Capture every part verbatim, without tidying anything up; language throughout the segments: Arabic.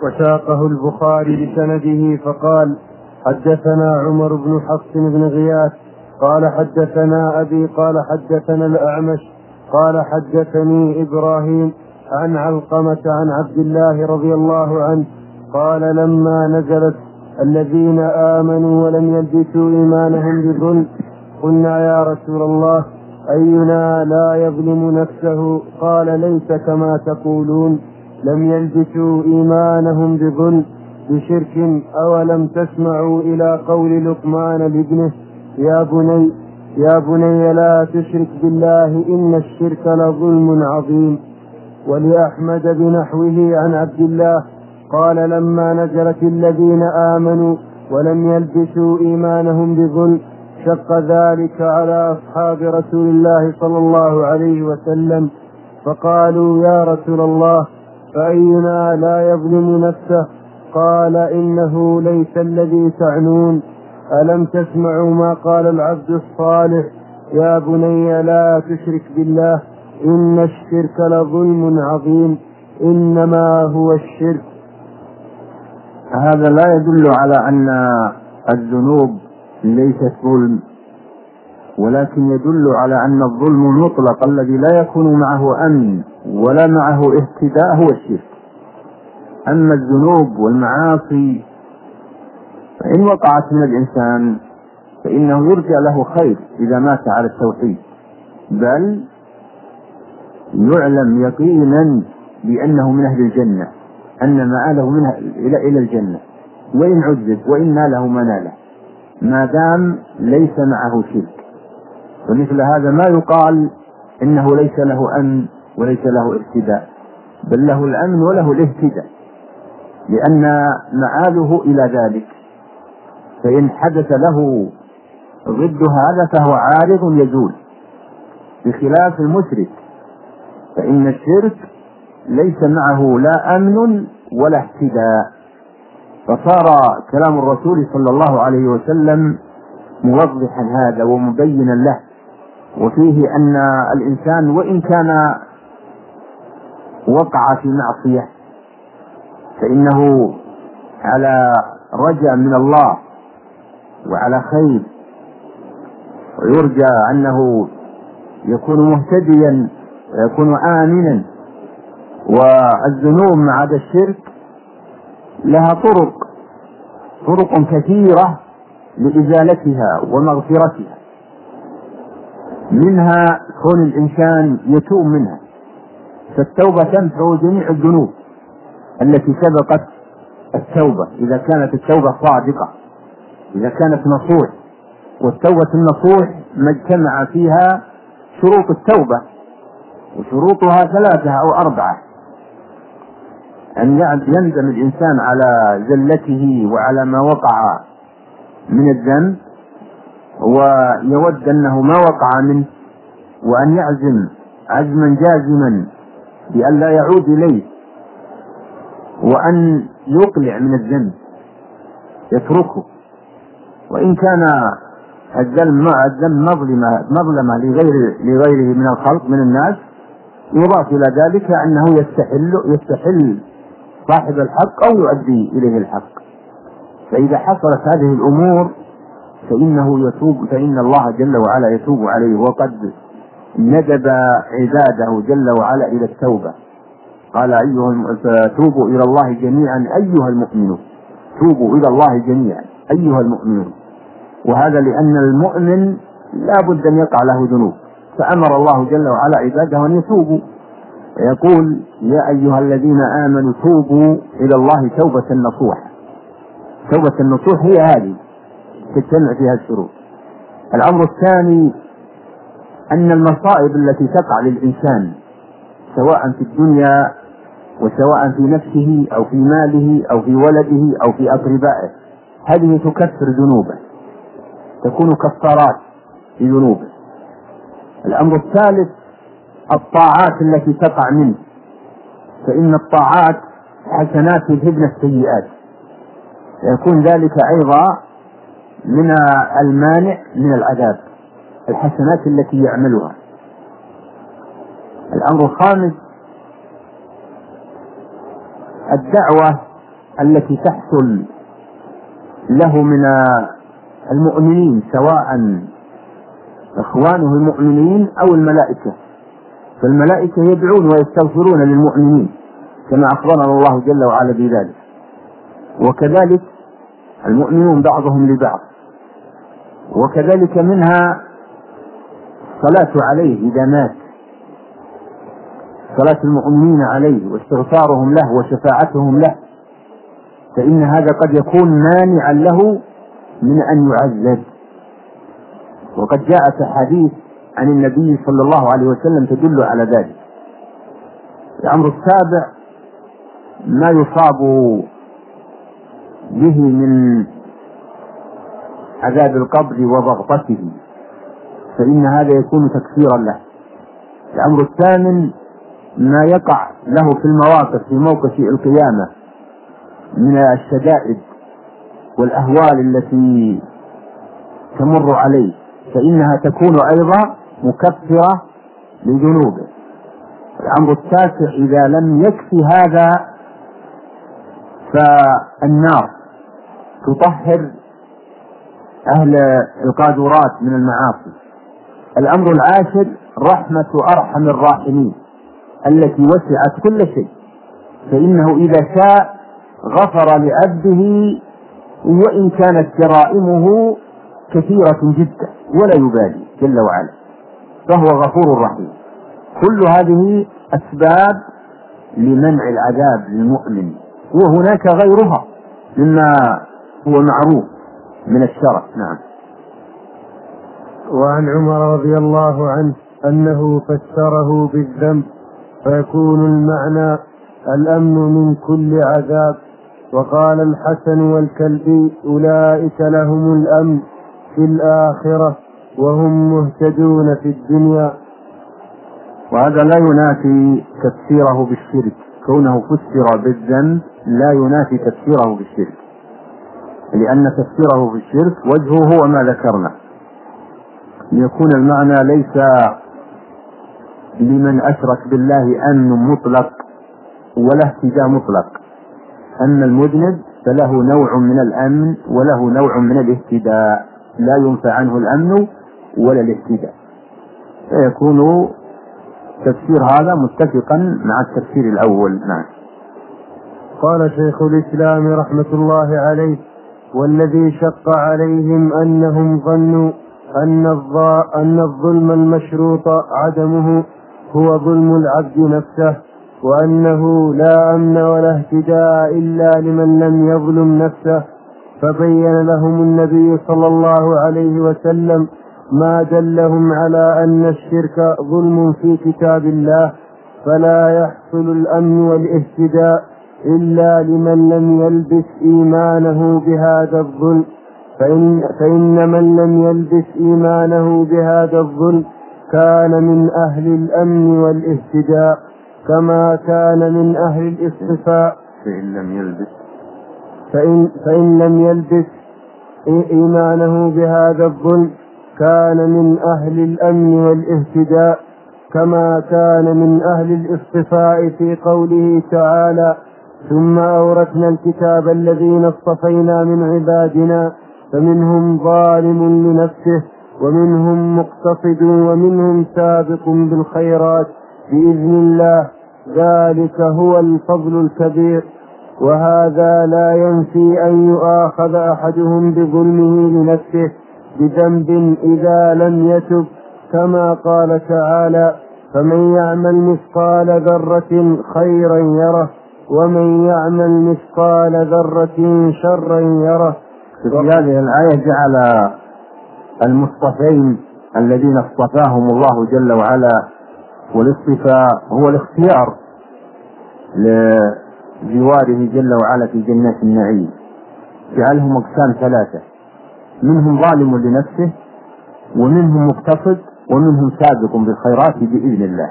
وساقه البخاري بسنده فقال: حدثنا عمر بن حفص بن غياث قال حدثنا أبي قال حدثنا الأعمش قال حدثني إبراهيم عن علقمة عن عبد الله رضي الله عنه قال: لما نزلت الذين آمنوا ولم يلبسوا إيمانهم بظلم قلنا يا رسول الله أينا لا يظلم نفسه؟ قال: ليس كما تقولون، لم يلبسوا إيمانهم بظلم بشرك. أولم تسمعوا إلى قول لقمان لابنه: يا بني يا بني لا تشرك بالله إن الشرك لظلم عظيم. ولأحمد بنحوه عن عبد الله قال: لما نزلت الذين آمنوا ولم يلبسوا إيمانهم بظلم شق ذلك على أصحاب رسول الله صلى الله عليه وسلم، فقالوا: يا رسول الله فأينا لا يظلم نفسه؟ قال: إنه ليس الذي تعنون. ألم تسمعوا ما قال العبد الصالح: يا بني لا تشرك بالله إن الشرك لظلم عظيم، إنما هو الشرك. هذا لا يدل على أن الذنوب ليست ظلم، ولكن يدل على أن الظلم المطلق الذي لا يكون معه أمن ولا معه اهتداء هو الشرك. أما الذنوب والمعاصي فإن وقعت من الإنسان فإنه يرجى له خير إذا مات على التوحيد، بل يعلم يقينا بأنه من أهل الجنة، أن مآله منها إلى الجنة، وإن عذب وإن ناله ما ناله ما دام ليس معه شرك. ومثل هذا ما يقال إنه ليس له أمن وليس له اهتداء، بل له الأمن وله الاهتداء، لأن مآله إلى ذلك. فإن حدث له ضد هذا فهو عارض يزول، بخلاف المشرك فإن الشرك ليس معه لا أمن ولا اهتداء. فصار كلام الرسول صلى الله عليه وسلم موضحا هذا ومبينا له، وفيه أن الإنسان وإن كان وقع في معصية فإنه على رجاء من الله وعلى خير، ويرجى أنه يكون مهتديا ويكون آمنا. والذنوب مع هذا الشرك لها طرق طرق كثيرة لإزالتها ومغفرتها، منها كون الإنسان يتوب منها، فالتوبة تمحو جميع الذنوب التي سبقت التوبة إذا كانت التوبة صادقة، إذا كانت نصوح. والتوبة النصوح ما اجتمع فيها شروط التوبة، وشروطها ثلاثة أو أربعة: أن يندم الإنسان على زلته وعلى ما وقع من الذنب ويود أنه ما وقع منه، وأن يعزم عزما جازما بأن لا يعود إليه، وأن يقلع من الذنب يتركه، وإن كان الذنب مظلمة مظلمة لغير لغيره من الخلق من الناس يضاف إلى ذلك أنه يستحل يستحل صاحب الحق أو يؤدي إليه الحق. فإذا حصلت هذه الأمور فإنه يتوب، فإن الله جل وعلا يتوب عليه، وقد ندب عباده جل وعلا إلى التوبة. قال: أيها توبوا إلى الله جميعا أيها المؤمنون، توبوا إلى الله جميعا أيها المؤمنون. وهذا لأن المؤمن لا بد أن يقع له ذنوب، فأمر الله جل وعلا عباده أن يتوبوا، ويقول: يا أيها الذين آمنوا توبوا إلى الله توبة نصوحا. توبة النصوح هي هذه تجتمع فيها الشروط. الأمر الثاني أن المصائب التي تقع للإنسان سواء في الدنيا وسواء في نفسه أو في ماله أو في ولده أو في أقربائه هذه تكفر ذنوبه، تكون كفارات لذنوبه. الأمر الثالث الطاعات التي تقع منه، فإن الطاعات حسنات يذهبن السيئات، يكون ذلك أيضا من المانع من العذاب، الحسنات التي يعملها. الأمر الخامس الدعوة التي تحصل له من المؤمنين سواء إخوانه المؤمنين أو الملائكة، فالملائكة يدعون ويستغفرون للمؤمنين كما أخبرنا الله جل وعلا بذلك، وكذلك المؤمنون بعضهم لبعض، وكذلك منها الصلاة عليه إذا مات، صلاة المؤمنين عليه واستغفارهم له وشفاعتهم له، فإن هذا قد يكون مانعا له من أن يعذب. وقد جاءت أحاديث عن النبي صلى الله عليه وسلم تدل على ذلك. الأمر السابع ما يصاب به من عذاب القبر وضغطته، فإن هذا يكون تكفيرا له. الأمر الثامن ما يقع له في المواقف في موقف القيامة من الشدائد والأهوال التي تمر عليه، فإنها تكون أيضا مكفرة لذنوبه. الأمر التاسع إذا لم يكفي هذا فالنار تطهر أهل القاذورات من المعاصي. الأمر العاشر رحمة أرحم الراحمين التي وسعت كل شيء، فإنه إذا شاء غفر لعبده وإن كانت جرائمه كثيرة جدا ولا يبالي جل وعلا، فهو غفور رحيم. كل هذه أسباب لمنع العذاب للمؤمن، وهناك غيرها مما هو معروف من الشرع. نعم. وعن عمر رضي الله عنه أنه فسره بالذنب فيكون المعنى الأمن من كل عذاب. وقال الحسن والكلبي أولئك لهم الأمن في الآخرة وهم مهتدون في الدنيا. وهذا لا ينافي تفسيره بالشرك، كونه فسر بالذنب لا ينافي تفسيره بالشرك، لأن تفسيره بالشرك وجهه هو ما ذكرنا، ليكون المعنى ليس لمن أشرك بالله أمن مطلق ولا اهتداء مطلق، أن المذنب فله نوع من الأمن وله نوع من الاهتداء، لا ينفع عنه الأمن ولا الاهتداء، فيكون تفسير هذا متفقا مع التفسير الأول. نعم. قال شيخ الإسلام رحمة الله عليه: والذي شق عليهم أنهم ظنوا أن الظلم المشروط عدمه هو ظلم العبد نفسه، وأنه لا أمن ولا اهتداء إلا لمن لم يظلم نفسه، فبين لهم النبي صلى الله عليه وسلم ما دلهم على أن الشرك ظلم في كتاب الله، فلا يحصل الأمن والاهتداء إلا لمن لم يلبس إيمانه بهذا الظلم، فإن, فإن من لم يلبس إيمانه بهذا الظلم كان من أهل الأمن والاهتداء كما كان من أهل الاصطفاء. فإن لم يلبس فإن, فإن لم يلبس إيمانه بهذا الظلم كان من أهل الأمن والاهتداء كما كان من أهل الاصطفاء في قوله تعالى: ثم أورثنا الكتاب الذين اصطفينا من عبادنا فمنهم ظالم لنفسه ومنهم مقتصد ومنهم سابق بالخيرات بإذن الله، ذلك هو الفضل الكبير. وهذا لا ينفي أن يؤاخذ أحدهم بظلمه لنفسه بذنب إذا لم يتب، كما قال تعالى: فمن يعمل مثقال ذرة خيرا يره ومن يعمل مثقال ذرة شرا يره. في هذه الآية جعل المصطفين الذين اصطفاهم الله جل وعلا، والاصطفاء هو الاختيار لجواره جل وعلا في جنات النعيم، جعلهم أقسام ثلاثة: منهم ظالم لنفسه ومنهم مقتصد ومنهم سابق بالخيرات بإذن الله.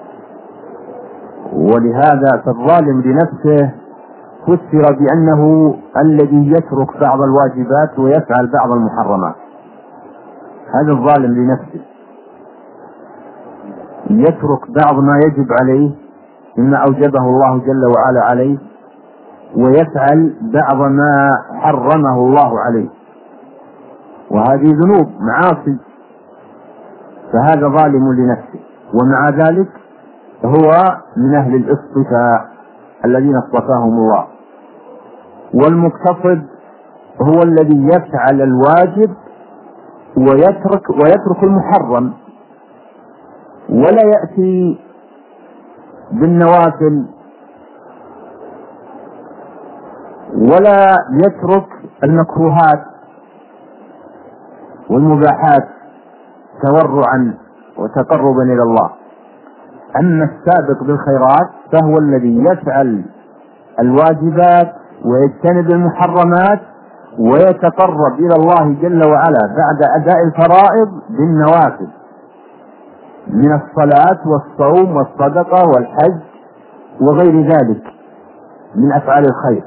ولهذا فالظالم لنفسه فسر بأنه الذي يترك بعض الواجبات ويفعل بعض المحرمات، هذا الظالم لنفسه، يترك بعض ما يجب عليه مما أوجبه الله جل وعلا عليه ويفعل بعض ما حرمه الله عليه، وهذه ذنوب معاصي، فهذا ظالم لنفسه، ومع ذلك هو من أهل الاصطفاء الذين اصطفاهم الله. والمقتصد هو الذي يفعل الواجب ويترك ويترك المحرم، ولا يأتي بالنوافل ولا يترك المكروهات والمباحات تورعا وتقربا إلى الله. أما السابق بالخيرات فهو الذي يفعل الواجبات ويجتنب المحرمات ويتقرب إلى الله جل وعلا بعد أداء الفرائض بالنوافل من الصلاة والصوم والصدقة والحج وغير ذلك من أفعال الخير.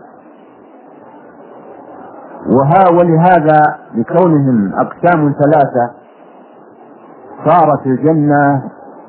وها ولهذا لكونهم أقسام ثلاثة صارت الجنة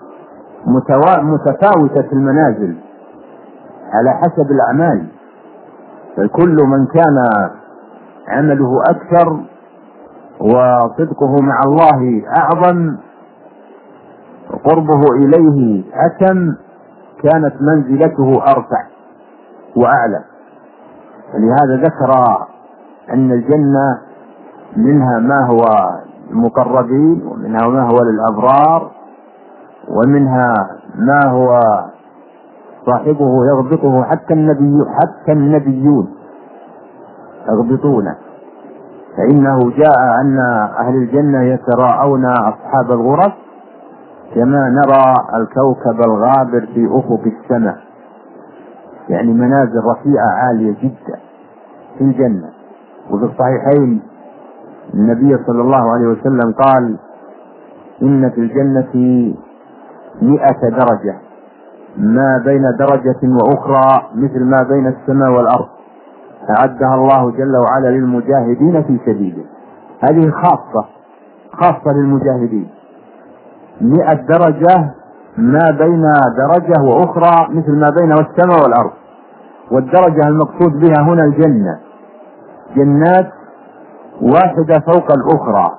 متفاوتة المنازل على حسب الأعمال، فكل من كان عمله أكثر وصدقه مع الله أعظم وقربه إليه أتم كانت منزلته أرفع وأعلى. فلهذا ذكر أن الجنة منها ما هو المقربين، ومنها ما هو للأبرار، ومنها ما هو صاحبه يغبطه حتى النبي حتى النبيون يغبطونه. فإنه جاء أن أهل الجنة يتراءون أصحاب الغرف كما نرى الكوكب الغابر في أفق السماء، يعني منازل رفيعة عالية جدا في الجنة. وفي الصحيحين النبي صلى الله عليه وسلم قال: إن في الجنة مئة درجة، ما بين درجة وأخرى مثل ما بين السماء والأرض، أعدها الله جل وعلا للمجاهدين في سبيله. هذه خاصة خاصة للمجاهدين، مئة درجة ما بين درجة وأخرى مثل ما بين السماء والأرض. والدرجة المقصود بها هنا الجنة، جنات واحدة فوق الأخرى،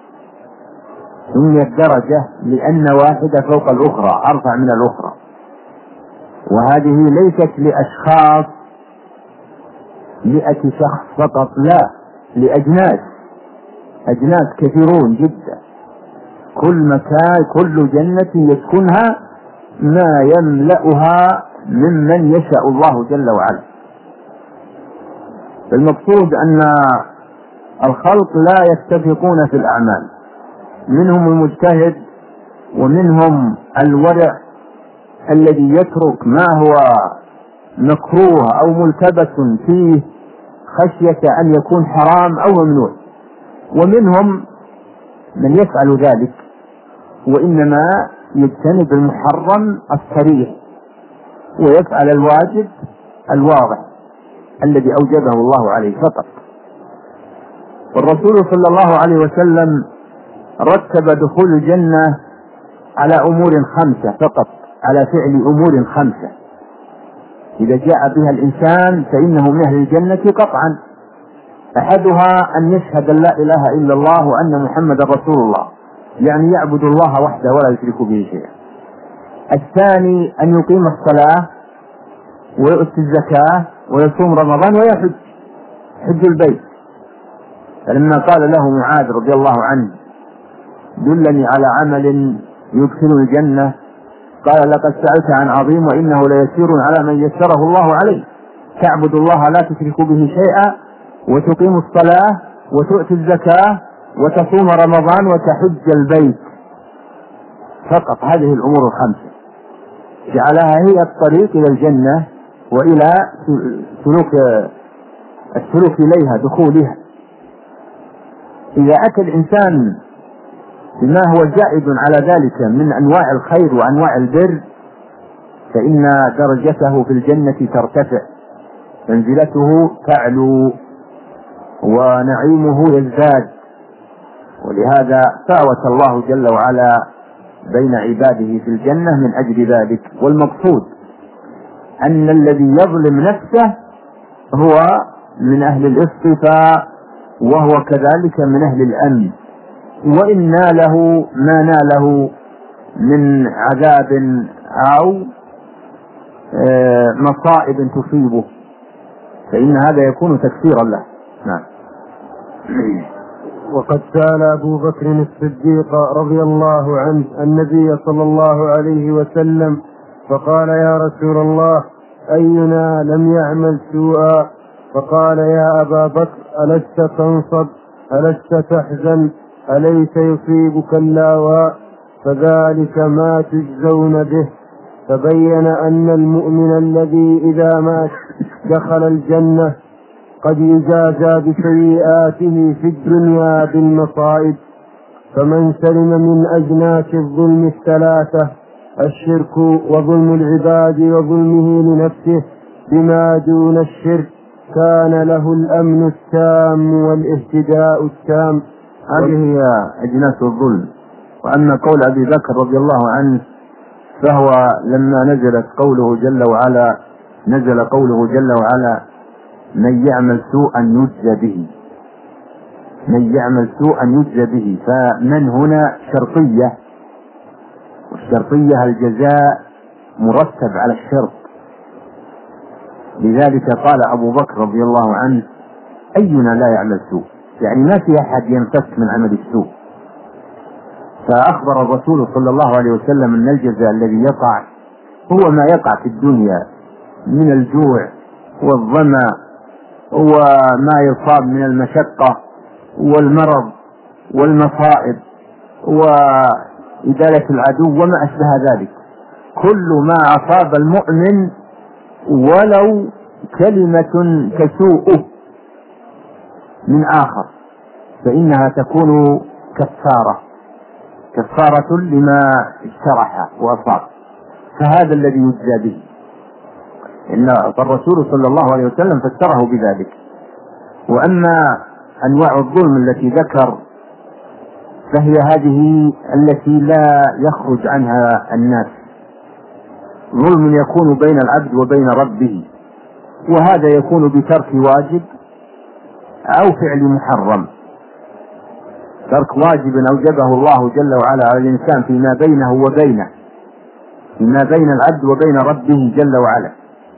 سميت درجة لأن واحدة فوق الأخرى أرفع من الأخرى. وهذه ليست لأشخاص مئة شخص فقط، لا، لأجناس أجناس كثيرون جدا، كل مكان كل جنة يسكنها ما يملأها ممن يشاء الله جل وعلا. المقصود أن الخلق لا يتفقون في الأعمال، منهم المجتهد ومنهم الورع الذي يترك ما هو مكروه أو ملتبس فيه خشية أن يكون حرام أو ممنوع، ومنهم من يفعل ذلك وإنما يجتنب المحرم الصريح ويفعل الواجب الواضح الذي أوجبه الله عليه فقط. والرسول صلى الله عليه وسلم رتب دخول الجنة على أمور خمسة فقط، على فعل أمور خمسة إذا جاء بها الإنسان فإنه من أهل الجنة قطعا. أحدها أن يشهد أن لا إله إلا الله وأن محمد رسول الله، يعني يعبد الله وحده ولا يشرك به شيئا. الثاني أن يقيم الصلاة ويؤتي الزكاة ويصوم رمضان ويحج حج البيت. فلما قال له معاذ رضي الله عنه: دلني على عمل يدخل الجنة، قال: لقد سألت عن عظيم وإنه ليسير على من يسره الله عليه، تعبد الله لا تشرك به شيئا وتقيم الصلاة وتؤتي الزكاة وتصوم رمضان وتحج البيت فقط. هذه الأمور الخمسة جعلها هي الطريق إلى الجنة وإلى سلوك السلوك إليها دخولها. إذا أتى الإنسان بما هو زائد على ذلك من أنواع الخير وأنواع البر فإن درجته في الجنة ترتفع، منزلته تعلو ونعيمه يزداد. ولهذا فاوت الله جل وعلا بين عباده في الجنة من أجل ذلك. والمقصود أن الذي يظلم نفسه هو من أهل الاصطفاء، وهو كذلك من أهل الأمن، وإن ناله ما ناله من عذاب أو مصائب تصيبه فإن هذا يكون تكفيرا له. نعم. وقد سأل أبو بكر الصديق رضي الله عنه النبي صلى الله عليه وسلم فقال: يا رسول الله، أينا لم يعمل سوءا؟ فقال: يا أبا بكر، ألست تنصب؟ ألست تحزن؟ أليس يصيبك اللاواء؟ فذلك ما تجزون به. فبين أن المؤمن الذي إذا مات دخل الجنة قد يجازى بسيئاته في الدنيا بالمصائب. فمن سلم من أجناس الظلم الثلاثة: الشرك وظلم العباد وظلمه لنفسه بما دون الشرك، كان له الأمن التام والاهتداء التام. هذه هي أجناس الظلم. وأما قول أبي بكر رضي الله عنه فهو لما نزلت قوله جل وعلا نزل قوله جل وعلا: من يعمل سوءا يجزى به، من يعمل سوءا يجزى به. فمن هنا شرطية، والشرطية الجزاء مرتب على الشرط. لذلك قال أبو بكر رضي الله عنه: أينا لا يعمل سوء، يعني ما في أحد ينفك من عمل السوء. فأخبر الرسول صلى الله عليه وسلم أن الجزاء الذي يقع هو ما يقع في الدنيا من الجوع والظمأ وما يصاب من المشقة والمرض والمصائب وإزالة العدو وما أشبه ذلك. كل ما أصاب المؤمن ولو كلمة تسوءه من آخر فإنها تكون كفارة كفارة لما اجترح وأصاب. فهذا الذي يجزى به. إن الرسول صلى الله عليه وسلم فسره بذلك. وأما أنواع الظلم التي ذكر فهي هذه التي لا يخرج عنها الناس. ظلم يكون بين العبد وبين ربه، وهذا يكون بترك واجب أو فعل محرم. ترك واجب أوجبه الله جل وعلا على الإنسان فيما بينه وبينه، فيما بين العبد وبين ربه جل وعلا.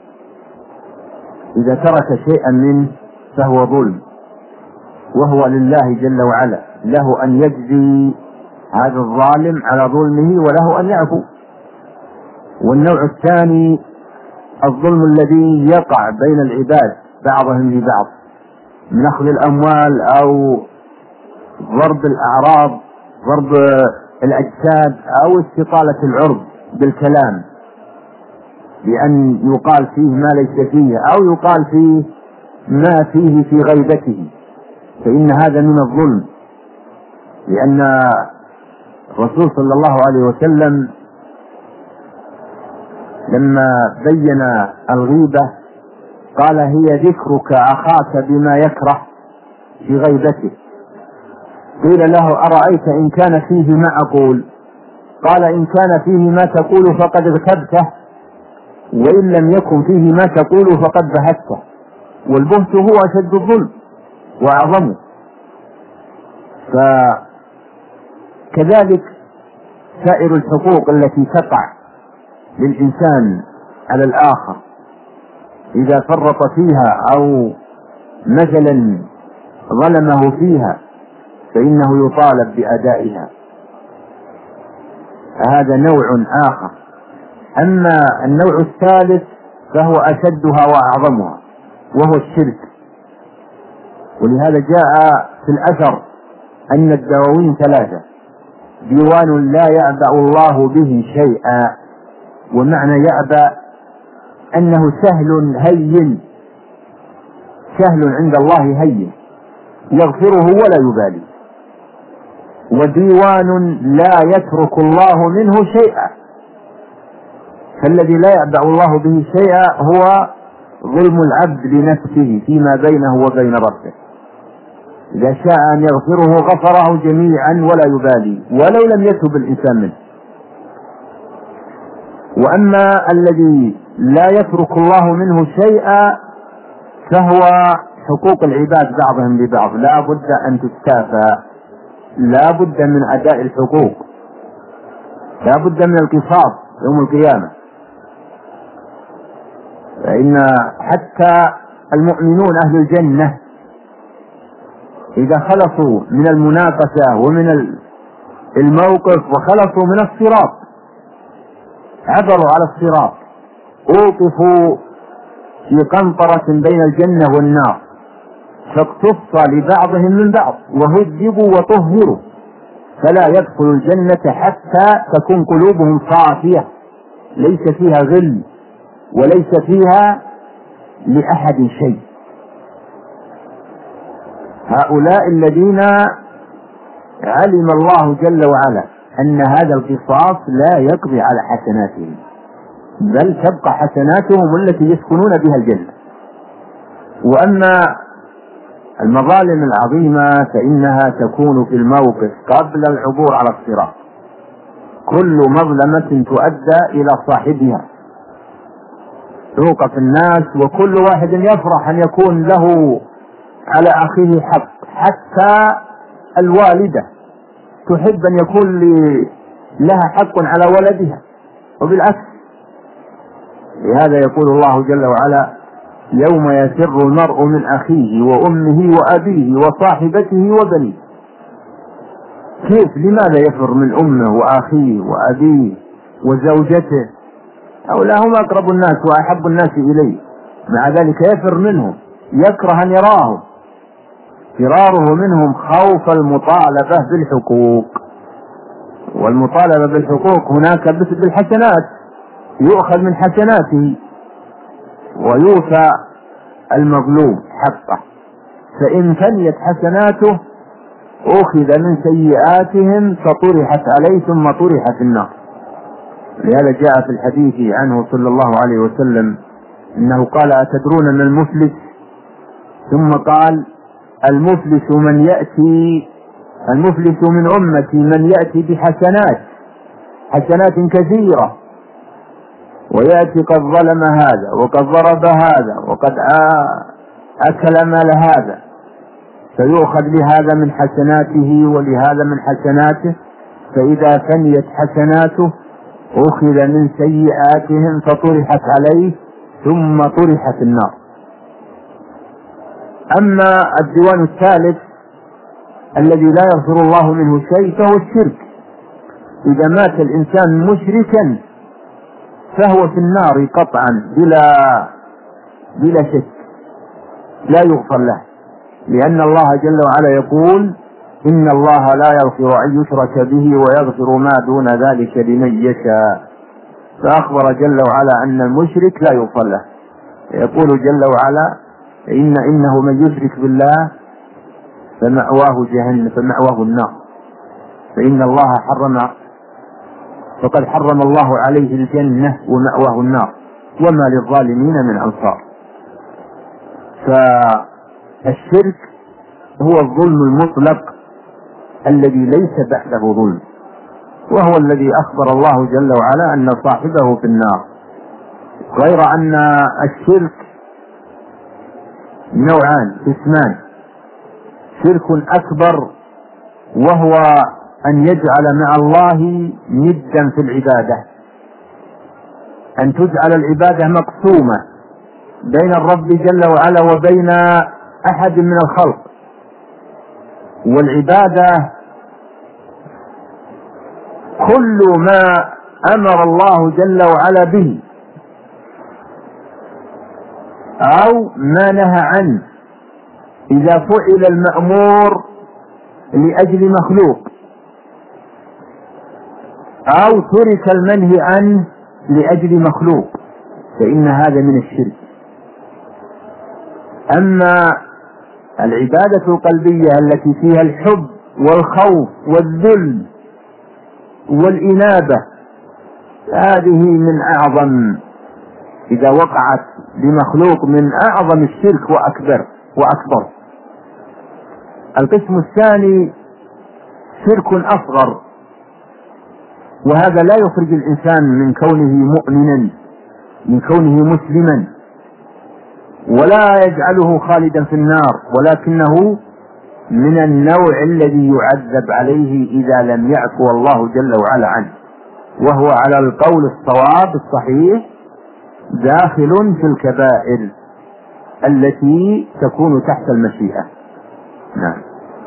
إذا ترك شيئا منه فهو ظلم، وهو لله جل وعلا، له أن يجزي هذا الظالم على ظلمه وله أن يعفو. والنوع الثاني الظلم الذي يقع بين العباد بعضهم لبعض من أخذ الأموال أو ضرب الأعراض، ضرب الأجساد، أو استطالة العرض بالكلام بأن يقال فيه ما ليس فيه أو يقال فيه ما فيه في غيبته، فإن هذا من الظلم. لأن الرسول صلى الله عليه وسلم لما بين الغيبة قال: هي ذكرك أخاك بما يكره في غيبته. قيل له: أرأيت إن كان فيه ما أقول؟ قال: إن كان فيه ما تقول فقد اغتبته، وإن لم يكن فيه ما تقول فقد بهته. والبهت هو أشد الظلم وأعظمه. فكذلك سائر الحقوق التي تقع للإنسان على الآخر إذا فرط فيها أو مثلا ظلمه فيها فإنه يطالب بأدائها. هذا نوع آخر. أما النوع الثالث فهو أشدها وأعظمها، وهو الشرك. ولهذا جاء في الأثر أن الدواوين ثلاثة: ديوان لا يعبأ الله به شيئا. ومعنى يعبأ أنه سهل هين، سهل عند الله هين يغفره ولا يبالي. وديوان لا يترك الله منه شيئا. فالذي لا يعبأ الله به شيئا هو ظلم العبد لنفسه فيما بينه وبين ربه. إذا شاء أن يغفره غفره جميعا ولا يبالي ولو لم يتب الإنسان منه. وأما الذي لا يترك الله منه شيئا فهو حقوق العباد بعضهم ببعض لا بد أن تستافى، لا بد من أداء الحقوق، لا بد من القصاص يوم القيامة. فإن حتى المؤمنون أهل الجنة إذا خلصوا من المنافسة ومن الموقف وخلصوا من الصراط، عبروا على الصراط، أوقفوا في قنطرة بين الجنة والنار، فاقتص لبعضهم من بعض وهذبوا وطهروا، فلا يدخل الجنة حتى تكون قلوبهم صافية ليس فيها غل وليس فيها لأحد شيء. هؤلاء الذين علم الله جل وعلا أن هذا القصاص لا يقضي على حسناتهم، بل تبقى حسناتهم التي يسكنون بها الجنة. وأما المظالم العظيمة فإنها تكون في الموقف قبل العبور على الصراط، كل مظلمة تؤدى إلى صاحبها، توقف الناس وكل واحد يفرح أن يكون له على أخيه حق، حتى الوالدة تحب أن يكون لها حق على ولدها وبالعكس. لهذا يقول الله جل وعلا: يوم يفر المرء من أخيه وأمه وأبيه وصاحبته وبنيه. كيف؟ لماذا يفر من أمه وأخيه وأبيه وزوجته؟ هؤلاء هم أقرب الناس وأحب الناس إليه، مع ذلك يفر منهم، يكره أن يراهم. فراره منهم خوف المطالبة بالحقوق، والمطالبة بالحقوق هناك بالحسنات، يؤخذ من حسناته ويوفى المظلوم حقه، فإن فنيت حسناته أخذ من سيئاتهم فطرحت عليه ثم طرح في النار. لهذا جاء في الحديث عنه صلى الله عليه وسلم إنه قال: أتدرون من المفلس؟ ثم قال: المفلس من يأتي المفلس من أمتي من يأتي بحسنات حسنات كثيرة، ويأتي قد ظلم هذا وقد ضرب هذا وقد أكل مال هذا، فيؤخذ لهذا من حسناته ولهذا من حسناته، فإذا فنيت حسناته أخذ من سيئاتهم فطرحت عليه ثم طرح في النار. أما الديوان الثالث الذي لا يغفر الله منه شيء فهو الشرك. إذا مات الإنسان مشركا فهو في النار قطعا بلا بلا شك، لا يغفر له، لأن الله جل وعلا يقول: إن الله لا يغفر أن يشرك به ويغفر ما دون ذلك لمن يشاء. فأخبر جل وعلا أن المشرك لا يغفر له. يقول جل وعلا: إن إنه من يشرك بالله فمأواه جهنم فمأواه النار، فإن الله حرم فقد حرم الله عليه الجنة ومأواه النار وما للظالمين من أنصار. فالشرك هو الظلم المطلق الذي ليس بعده ظلم، وهو الذي أخبر الله جل وعلا أن صاحبه في النار. غير أن الشرك نوعان اسمان: شرك أكبر وهو أن يجعل مع الله ندا في العبادة، أن تجعل العبادة مقسومة بين الرب جل وعلا وبين أحد من الخلق، والعبادة كل ما أمر الله جل وعلا به أو ما نهى عنه. إذا فعل المأمور لأجل مخلوق أو ترك المنهي عنه لأجل مخلوق فإن هذا من الشرك. أما العبادة القلبية التي فيها الحب والخوف والذل والإنابة، هذه من أعظم، إذا وقعت لمخلوق، من أعظم الشرك وأكبر وأكبر. القسم الثاني شرك أصغر، وهذا لا يخرج الإنسان من كونه مؤمنا، من كونه مسلما، ولا يجعله خالدا في النار، ولكنه من النوع الذي يعذب عليه إذا لم يعفو الله جل وعلا عنه، وهو على القول الصواب الصحيح داخل في الكبائر التي تكون تحت المشيئة. نعم.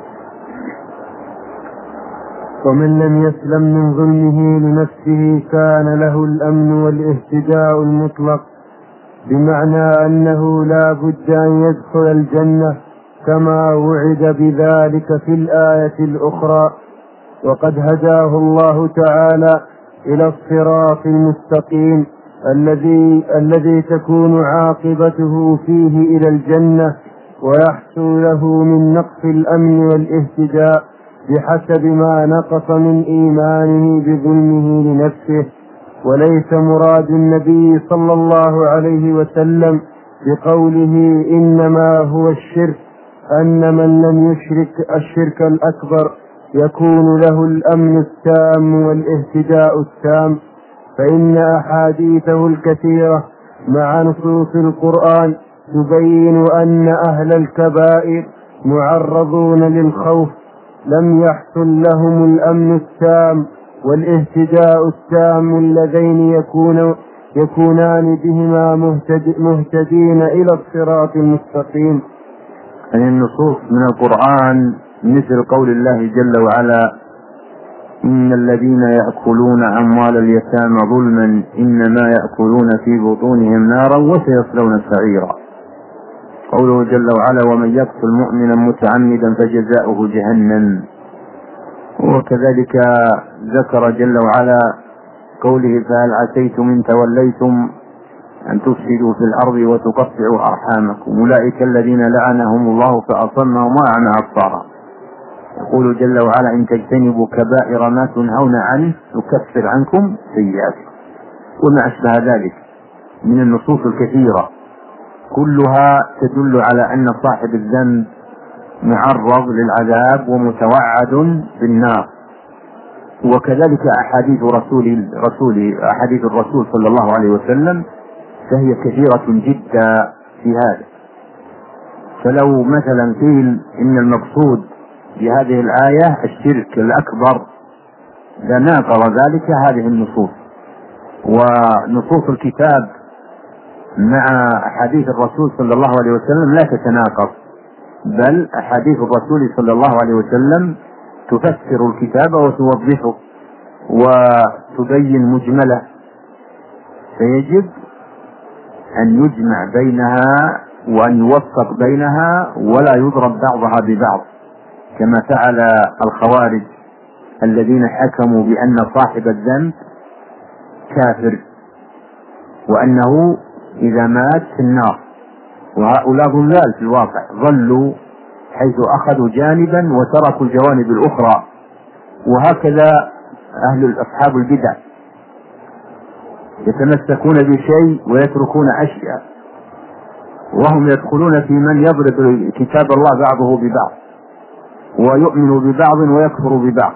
ومن لم يسلم من ظلمه لنفسه كان له الأمن والاهتداء المطلق، بمعنى أنه لا بد أن يدخل الجنة كما وعد بذلك في الآية الأخرى. وقد هداه الله تعالى إلى الصراط المستقيم الذي الذي تكون عاقبته فيه إلى الجنة، ويحصل له من نقص الأمن والاهتداء بحسب ما نقص من إيمانه بظلمه لنفسه. وليس مراد النبي صلى الله عليه وسلم بقوله إنما هو الشرك أن من لم يشرك الشرك الأكبر يكون له الأمن التام والاهتداء التام، فإن أحاديثه الكثيرة مع نصوص القرآن تبين أن أهل الكبائر معرضون للخوف لم يحصل لهم الأمن التام والاهتداء التام اللذين يكون يكونان بهما مهتد مهتدين إلى الصراط المستقيم. أي النصوص من القرآن مثل قول الله جل وعلا إن الذين يأكلون أموال اليتامى ظلما إنما يأكلون في بطونهم نارا وسيصلون سعيرا. قوله جل وعلا ومن يقتل مؤمنا متعمدا فجزاؤه جهنم. وكذلك ذكر جل وعلا قوله فهل عسيتم إن توليتم أن تفسدوا في الأرض وتقطعوا أرحامكم أولئك الذين لعنهم الله فأصمهم وأعمى أبصارهم. يقول جل وعلا إن تجتنبوا كبائر ما تنهون عنه نكفر عنكم سيئاتكم، وما أشبه ذلك من النصوص الكثيرة كلها تدل على أن صاحب الذنب معرض للعذاب ومتوعد بالنار. وكذلك أحاديث رسول رسول أحاديث الرسول صلى الله عليه وسلم فهي كثيرة جدا في هذا. فلو مثلا قيل إن المقصود بهذه الآية الشرك الأكبر لناقض ذلك هذه النصوص، ونصوص الكتاب مع أحاديث الرسول صلى الله عليه وسلم لا تتناقض، بل أحاديث الرسول صلى الله عليه وسلم تفسر الكتاب وتوضحه وتبين مجمله، فيجب أن يجمع بينها وأن يوفق بينها ولا يضرب بعضها ببعض كما فعل الخوارج الذين حكموا بأن صاحب الذنب كافر وأنه إذا مات في النار، وهؤلاء ضلال في الواقع، ظلوا حيث أخذوا جانبا وتركوا الجوانب الأخرى. وهكذا أهل أصحاب البدع يتمسكون بشيء ويتركون أشياء، وهم يدخلون في من يضرب كتاب الله بعضه ببعض ويؤمن ببعض ويكفر ببعض.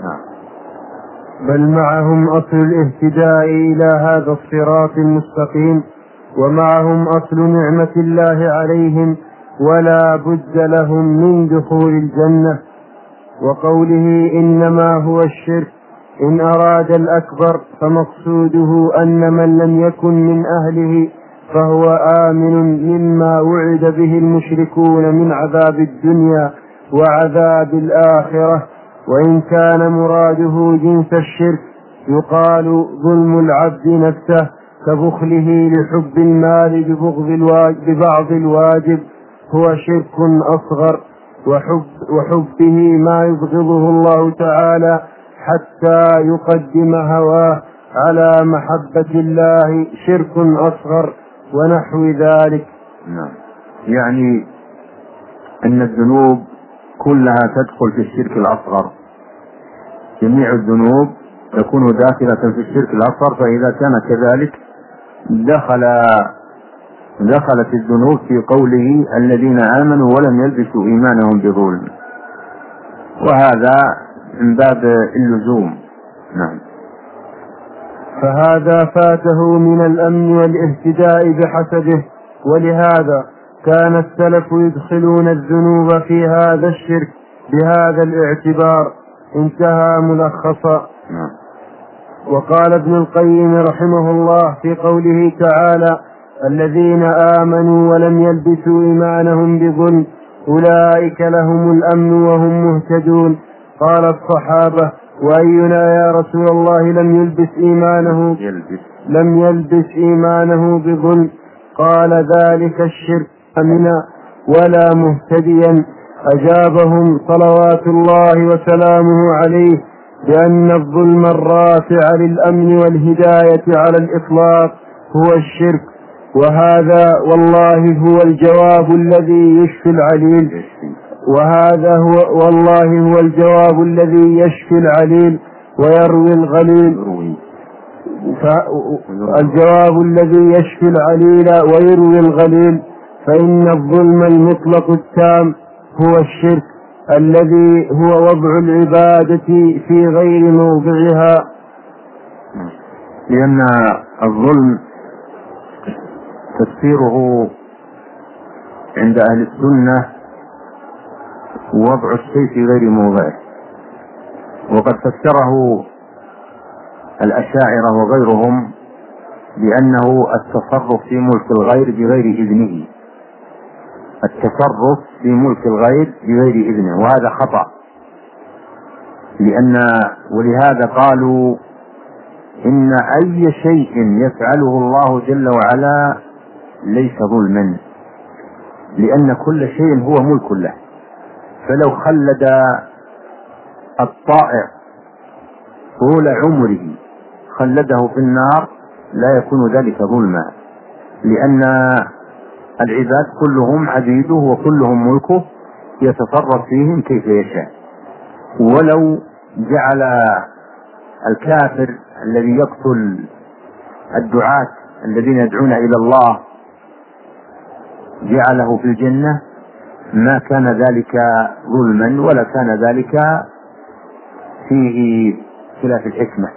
بل معهم أصل الاهتداء إلى هذا الصراط المستقيم، ومعهم أصل نعمة الله عليهم ولا بد لهم من دخول الجنة. وقوله إنما هو الشرك إن أراد الأكبر فمقصوده أن من لم يكن من أهله فهو آمن مما وعد به المشركون من عذاب الدنيا وعذاب الآخرة. وإن كان مراده جنس الشرك يقال ظلم العبد نفسه كبخله لحب المال ببغض الواجب ببعض الواجب هو شرك أصغر، وحب وحبه ما يبغضه الله تعالى حتى يقدم هواه على محبة الله شرك أصغر ونحو ذلك. نعم. يعني أن الذنوب كلها تدخل في الشرك الأصغر، جميع الذنوب تكون داخلة في الشرك الأصغر، فإذا كان كذلك دخل دخلت الذنوب في قوله الذين آمنوا ولم يلبسوا إيمانهم بظلم، وهذا من باب اللزوم. نعم. فهذا فاته من الأمن والاهتداء بحسبه، ولهذا كان السلف يدخلون الذنوب في هذا الشرك بهذا الاعتبار. انتهى ملخصا. وقال ابن القيم رحمه الله في قوله تعالى: الذين آمنوا ولم يلبسوا إيمانهم بظلم أولئك لهم الأمن وهم مهتدون. قال الصحابة: وأينا يا رسول الله لم يلبس إيمانه لم يلبس إيمانه بظلم؟ قال: ذلك الشرك أمنا ولا مهتديا. أجابهم صلوات الله وسلامه عليه بأن الظلم الرافع للأمن والهداية على الإطلاق هو الشرك، وهذا والله هو الجواب الذي يشفي العليل وهذا هو والله هو الجواب الذي يشفي العليل ويروي الغليل الجواب الذي يشفي العليل ويروي الغليل. فإن الظلم المطلق التام هو الشرك الذي هو وضع العبادة في غير موضعها. لأن الظلم تفسيره عند أهل السنة وضع الشيء في غير موضعه، وقد فسره الأشاعرة وغيرهم بأنه التصرف في ملك الغير بغير إذنه، التصرف في ملك الغير بغير إذنه، وهذا خطأ. لأن ولهذا قالوا إن أي شيء يفعله الله جل وعلا ليس ظلما، لأن كل شيء هو ملك له. فلو خلد الطائر طول عمره خلده في النار لا يكون ذلك ظلما، لأن العباد كلهم عبيده وكلهم ملكه يتصرف فيهم كيف يشاء. ولو جعل الكافر الذي يقتل الدعاة الذين يدعون إلى الله جعله في الجنة ما كان ذلك ظلما ولا كان ذلك فيه خلاف الحكمة،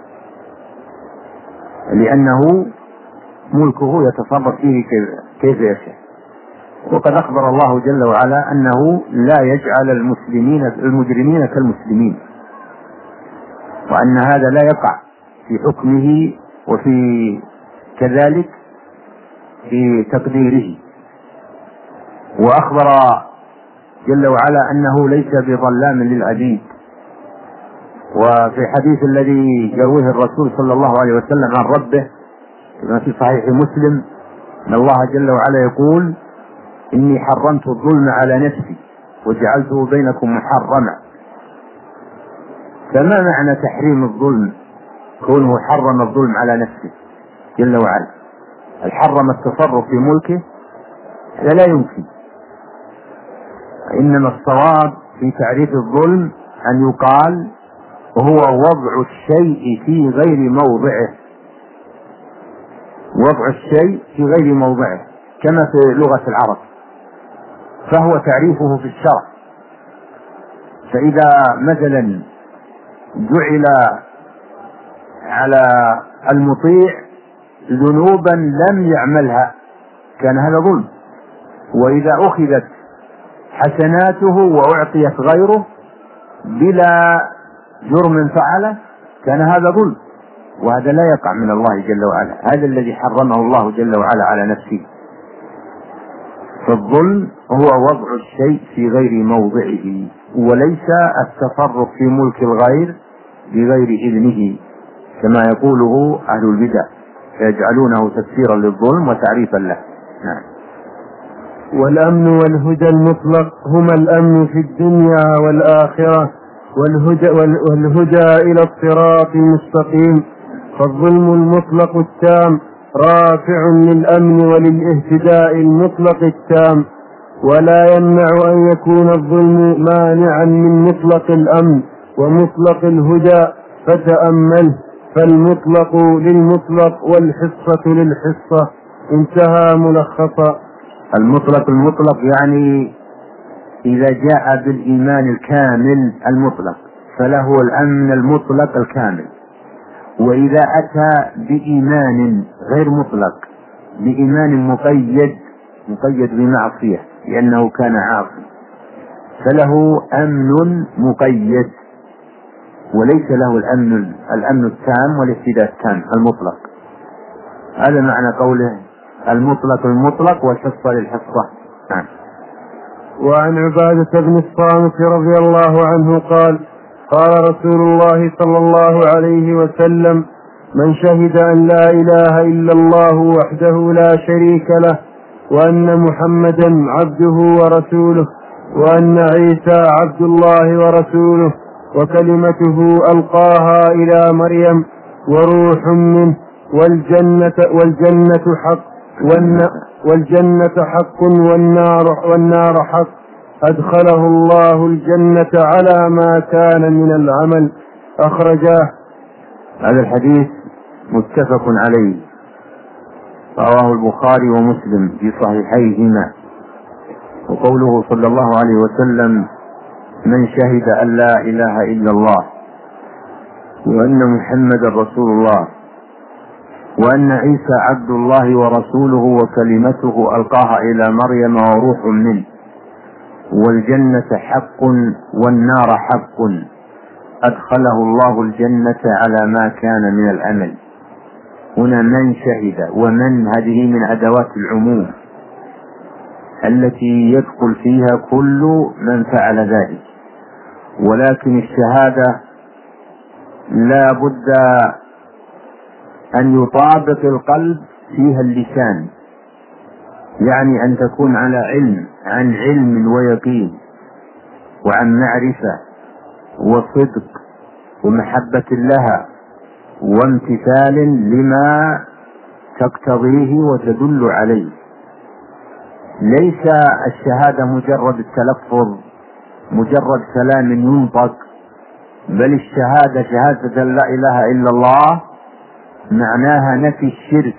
لأنه ملكه يتصرف فيه كيف يشاء. وقد أخبر الله جل وعلا أنه لا يجعل المسلمين المجرمين كالمسلمين، وأن هذا لا يقع في حكمه وفي كذلك في تقديره. وأخبر جل وعلا أنه ليس بظلام للعبيد. وفي حديث الذي يرويه الرسول صلى الله عليه وسلم عن ربه في صحيح مسلم أن الله جل وعلا يقول: إني حرمت الظلم على نفسي وجعلته بينكم محرما. فما معنى تحريم الظلم؟ كونه حرم الظلم على نفسه جل وعلا. حرم التصرف في ملكه، هذا لا يمكن. إنما الصواب في تعريف الظلم أن يقال وهو وضع الشيء في غير موضعه، وضع الشيء في غير موضعه كما في لغة العرب، فهو تعريفه في الشرع. فإذا مثلا جعل على المطيع ذنوبا لم يعملها كان هذا ظلم، وإذا أخذت حسناته وأعطيت غيره بلا جرم فعله كان هذا ظلم، وهذا لا يقع من الله جل وعلا. هذا الذي حرمه الله جل وعلا على نفسه. فالظلم هو وضع الشيء في غير موضعه، وليس التصرف في ملك الغير بغير إذنه كما يقوله أهل البدع، فيجعلونه تفسيرا للظلم وتعريفا له. نعم. والأمن والهدى المطلق هما الأمن في الدنيا والآخرة والهدى, والهدى إلى الصراط المستقيم. فالظلم المطلق التام رافع للأمن وللاهتداء المطلق التام، ولا يمنع أن يكون الظلم مانعا من مطلق الأمن ومطلق الهدى. فتأمله، فالمطلق للمطلق والحصة للحصة. انتهى ملخصا. المطلق المطلق يعني إذا جاء بالإيمان الكامل المطلق فله الأمن المطلق الكامل، وإذا أتى بإيمان غير مطلق بإيمان مقيد مقيد بمعصية لأنه كان عاصي، فله أمن مقيد وليس له الأمن الأمن التام والاهتداء التام المطلق. هذا معنى قوله المطلق المطلق والحصة للحصة. نعم. وعن عبادة بن الصامت رضي الله عنه قال قال رسول الله صلى الله عليه وسلم: من شهد أن لا إله إلا الله وحده لا شريك له وأن محمدا عبده ورسوله وأن عيسى عبد الله ورسوله وكلمته ألقاها إلى مريم وروح منه والجنة, والجنة حق والجنة حق والنار, والنار حق أدخله الله الجنة على ما كان من العمل. أخرجاه. هذا الحديث متفق عليه، رواه البخاري ومسلم في صحيحيهما. وقوله صلى الله عليه وسلم: من شهد أن لا إله إلا الله وأن محمد رسول الله وأن عيسى عبد الله ورسوله وكلمته ألقاها إلى مريم وروح منه والجنة حق والنار حق أدخله الله الجنة على ما كان من العمل. هنا من شهد، ومن هذه من أدوات العموم التي يدخل فيها كل من فعل ذلك، ولكن الشهادة لا بد أن يطابق القلب فيها اللسان، يعني أن تكون على علم عن علم ويقين وعن معرفة وصدق ومحبة لها وامتثال لما تقتضيه وتدل عليه. ليس الشهادة مجرد التلفظ، مجرد كلام ينطق، بل الشهادة شهادة لا إله إلا الله معناها نفي الشرك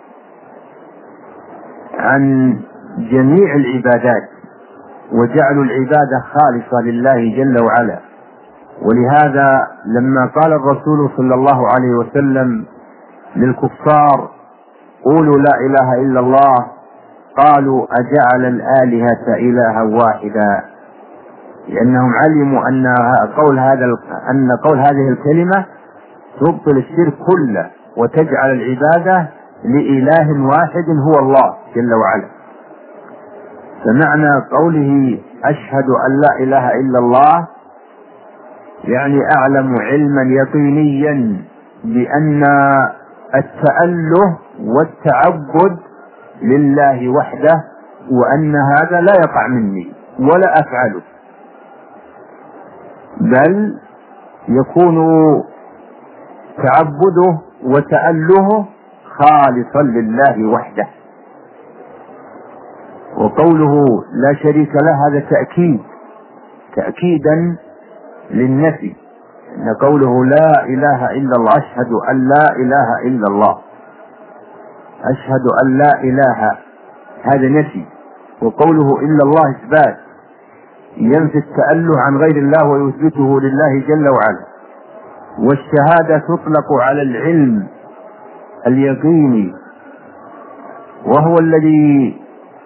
عن جميع العبادات وجعل العبادة خالصة لله جل وعلا. ولهذا لما قال الرسول صلى الله عليه وسلم للكفار: قولوا لا إله إلا الله، قالوا: أجعل الآلهة إلها واحدا، لأنهم علموا أن قول هذا أن قول هذه الكلمة تبطل الشرك كله وتجعل العبادة لإله واحد هو الله جل وعلا. فمعنى قوله أشهد أن لا إله إلا الله يعني أعلم علما يقينيا بأن التأله والتعبد لله وحده، وأن هذا لا يقع مني ولا أفعله، بل يكون تعبده وتأله خالصا لله وحده. وقوله لا شريك له هذا تأكيد تأكيدا للنفي، أن قوله لا إله إلا الله أشهد أن لا إله إلا الله أشهد أن لا إله هذا نفي، وقوله إلا الله إثبات ينفي التأله عن غير الله ويثبته لله جل وعلا. والشهادة تطلق على العلم اليقيني وهو الذي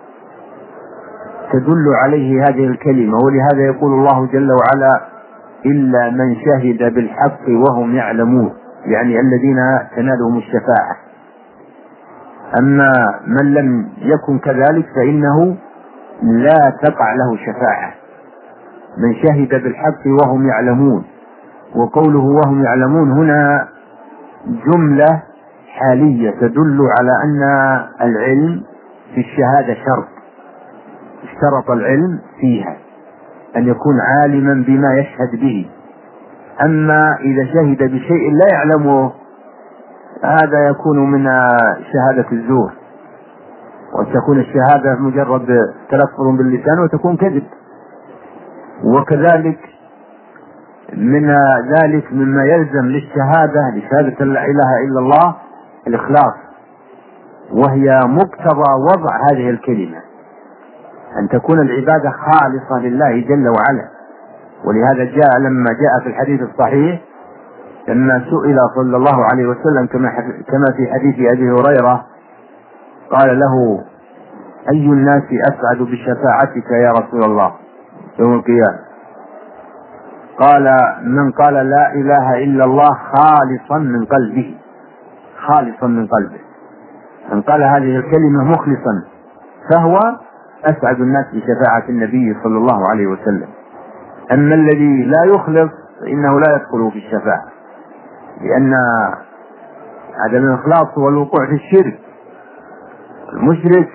تدل عليه هذه الكلمة، ولهذا يقول الله جل وعلا: إلا من شهد بالحق وهم يعلمون، يعني الذين تنالهم الشفاعة. أما من لم يكن كذلك فإنه لا تقع له شفاعة. من شهد بالحق وهم يعلمون، وقوله وهم يعلمون هنا جملة حالية تدل على أن العلم في الشهادة شرط، اشترط العلم فيها أن يكون عالما بما يشهد به. أما إذا شهد بشيء لا يعلمه هذا يكون من شهادة الزور، وتكون الشهادة مجرد تلفظ باللسان وتكون كذب. وكذلك من ذلك مما يلزم للشهادة لشهادة لا إله إلا الله الإخلاص، وهي مقتضى وضع هذه الكلمة، أن تكون العبادة خالصة لله جل وعلا. ولهذا جاء لما جاء في الحديث الصحيح لما سئل صلى الله عليه وسلم كما كما في حديث أبي هريرة قال له: أي الناس أسعد بشفاعتك يا رسول الله يوم القيامة؟ قال من قال لا إله إلا الله خالصا من قلبه، خالصا من قلبه، من قال هذه الكلمة مخلصا فهو أسعد الناس بشفاعة النبي صلى الله عليه وسلم. أما الذي لا يخلص فإنه لا يدخل في الشفاعة، لأن عدم الإخلاص هو الوقوع في الشرك. المشرك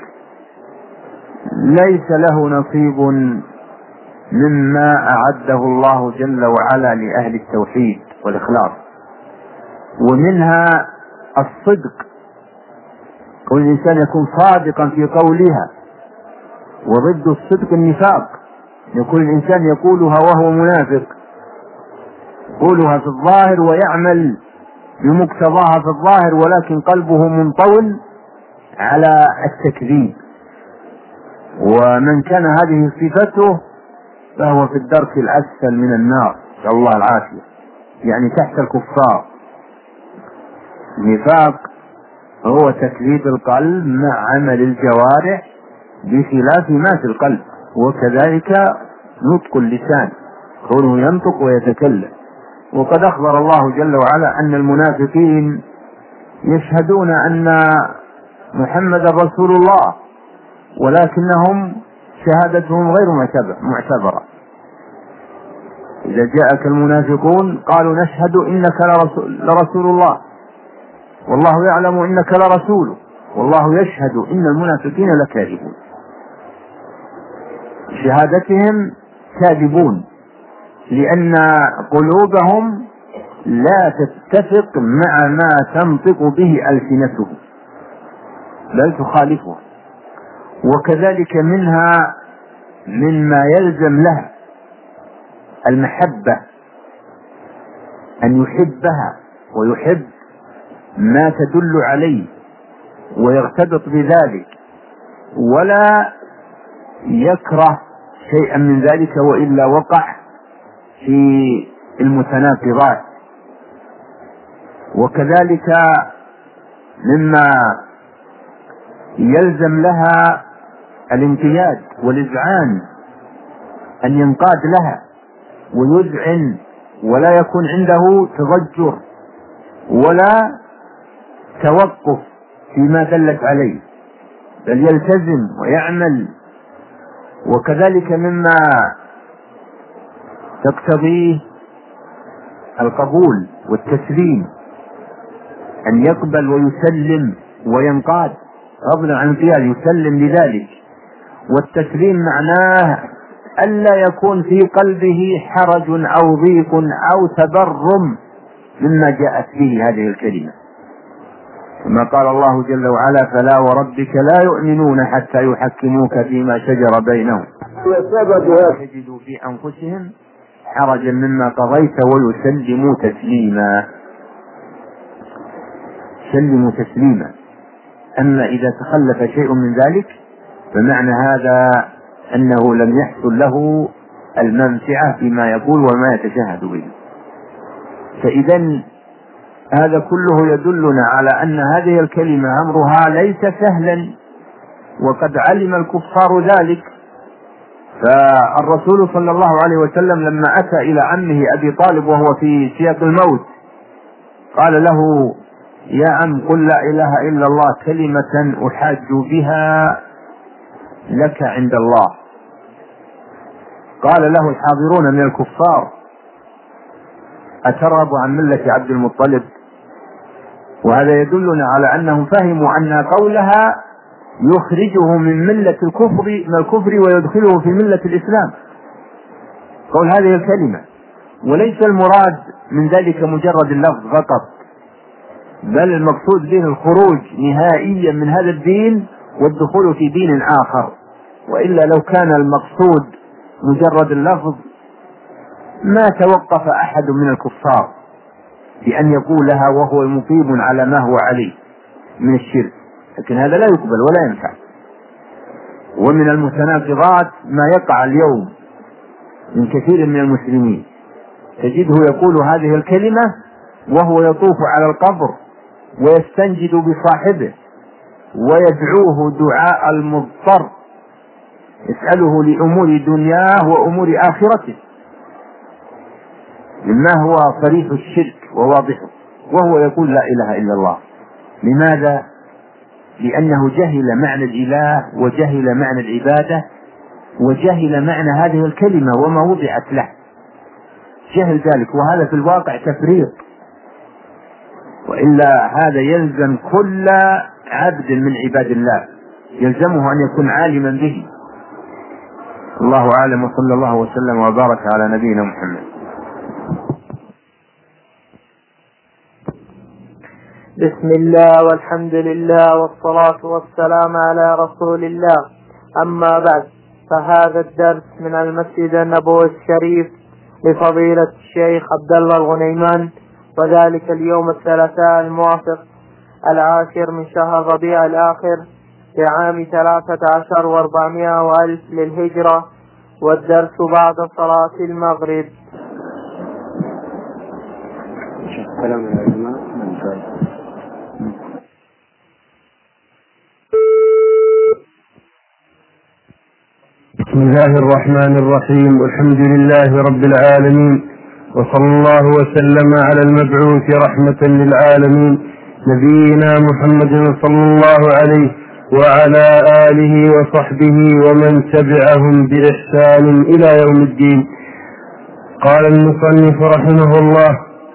ليس له نصيب مما أعده الله جل وعلا لأهل التوحيد والإخلاص. ومنها الصدق، كل إنسان يكون صادقا في قولها، وضد الصدق النفاق، يكون الإنسان يقولها وهو منافق، يقولها في الظاهر ويعمل بمقتضاها في الظاهر ولكن قلبه منطوي على التكذيب. ومن كان هذه صفته فهو في الدرك الأسفل من النار، نسأل الله العافية، يعني تحت الكفار. النفاق هو تكذيب القلب مع عمل الجوارح بخلاف ما في القلب، وكذلك نطق اللسان، كونه ينطق ويتكلم. وقد أخبر الله جل وعلا أن المنافقين يشهدون أن محمد رسول الله ولكنهم شهادتهم غير معتبرة. إذا جاءك المنافقون قالوا نشهد إنك لرسول, لرسول الله والله يعلم إنك لرسوله والله يشهد إن المنافقين لكاذبون. شهادتهم كاذبون لأن قلوبهم لا تتفق مع ما تنطق به ألسنتهم بل تخالفه. وكذلك منها مما يلزم لها المحبة، أن يحبها ويحب ما تدل عليه ويرتبط بذلك، ولا يكره شيئا من ذلك وإلا وقع في المتناقضات. وكذلك مما يلزم لها الانقياد والإذعان، أن ينقاد لها ويذعن ولا يكون عنده تضجر ولا توقف فيما دلت عليه، بل يلتزم ويعمل. وكذلك مما تقتضيه القبول والتسليم، أن يقبل ويسلم وينقاد، فضلا عن الانقياد يسلم لذلك. والتسليم معناه ألا يكون في قلبه حرج أو ضيق أو تبرم مما جاءت به هذه الكلمة، كما قال الله جل وعلا فلا وربك لا يؤمنون حتى يحكموك فيما شجر بينهم يجدوا في أنفسهم حرجا مما قضيت ويسلموا تسليما. سلموا تسليما. أما إذا تخلف شيء من ذلك فمعنى هذا أنه لم يحصل له المنفعة فيما يقول وما يتشهد به. فإذا هذا كله يدلنا على أن هذه الكلمة أمرها ليس سهلا، وقد علم الكفار ذلك. فالرسول صلى الله عليه وسلم لما أتى إلى عمه أبي طالب وهو في سياق الموت قال له يا عم قل لا إله إلا الله كلمة أحاج بها لك عند الله. قال له الحاضرون من الكفار أترغب عن ملة عبد المطلب؟ وهذا يدلنا على أنهم فهموا أن قولها يخرجه من ملة الكفر من الكفر ويدخله في ملة الإسلام، قول هذه الكلمة. وليس المراد من ذلك مجرد اللفظ فقط، بل المقصود به الخروج نهائيا من هذا الدين والدخول في دين آخر. وإلا لو كان المقصود مجرد اللفظ ما توقف أحد من الكفار بأن يقولها وهو مقيم على ما هو عليه من الشرك، لكن هذا لا يقبل ولا ينفع. ومن المتناقضات ما يقع اليوم من كثير من المسلمين، تجده يقول هذه الكلمة وهو يطوف على القبر ويستنجد بصاحبه ويدعوه دعاء المضطر، يسأله لأمور دنياه وأمور آخرته، مما هو صريح الشرك وواضحه، وهو يقول لا إله إلا الله. لماذا؟ لأنه جهل معنى الإله وجهل معنى العبادة وجهل معنى هذه الكلمة وما وضعت له، جهل ذلك، وهذا في الواقع تفريط، وإلا هذا يلزم كل عبد من عباد الله، يلزمه أن يكون عالما به. الله أعلم، وصلى الله وسلم وبارك على نبينا محمد. بسم الله والحمد لله والصلاة والسلام على رسول الله، أما بعد، فهذا الدرس من المسجد النبوي الشريف لفضيلة الشيخ عبد الله الغنيمان، وذلك اليوم الثلاثاء الموافق العاشر من شهر ربيع الآخر في عام ثلاثة عشر وأربعمائة وألف للهجرة، والدرس بعد صلاة المغرب. بسم الله الرحمن الرحيم، الحمد لله رب العالمين، وصلى الله وسلم على المبعوث رحمة للعالمين نبينا محمد صلى الله عليه وعلى آله وصحبه ومن تبعهم بإحسان إلى يوم الدين. قال المصنف رحمه الله: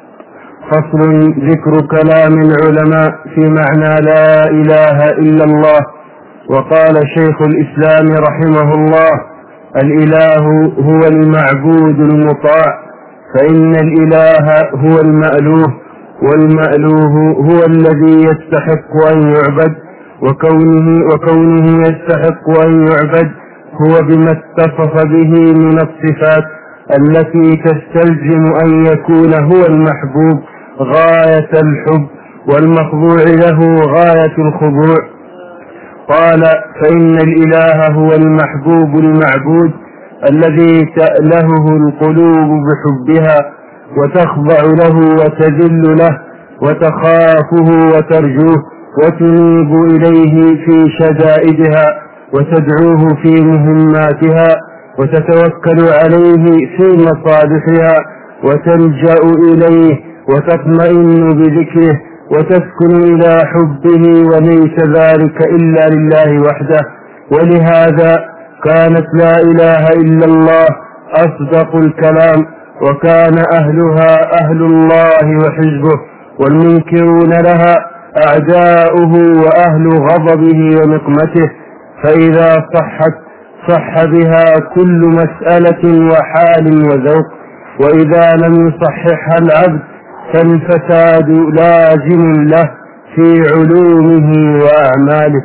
فصل: ذكر كلام العلماء في معنى لا إله إلا الله. وقال شيخ الإسلام رحمه الله: الإله هو المعبود المطاع، فإن الإله هو المألوه، والمألوه هو الذي يستحق أن يعبد، وكونه, وكونه يستحق أن يعبد هو بما اتصف به من الصفات التي تستلزم أن يكون هو المحبوب غاية الحب، والمخضوع له غاية الخضوع. قال: فإن الإله هو المحبوب المعبود الذي تألهه القلوب بحبها، وتخضع له وتذل له، وتخافه وترجوه، وتنيب إليه في شدائدها، وتدعوه في مهماتها، وتتوكل عليه في مصالحها، وتلجأ إليه، وتطمئن بذكره، وتسكن إلى حبه، وليس ذلك إلا لله وحده. ولهذا كانت لا إله إلا الله أصدق الكلام، وكان أهلها أهل الله وحزبه، والمنكرون لها أعداؤه وأهل غضبه ونقمته. فإذا صحت صح بها كل مسألة وحال وذوق، وإذا لم يصححها العبد فالفساد لازم له في علومه وأعماله.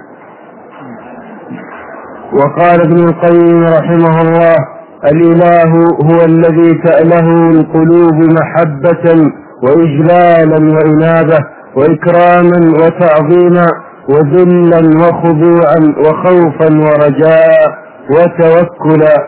وقال ابن القيم رحمه الله: الإله هو الذي تأله القلوب محبة وإجلالا وإنابة وإكراما وتعظيما وذلا وخضوعا وخوفا ورجاء وتوكلا.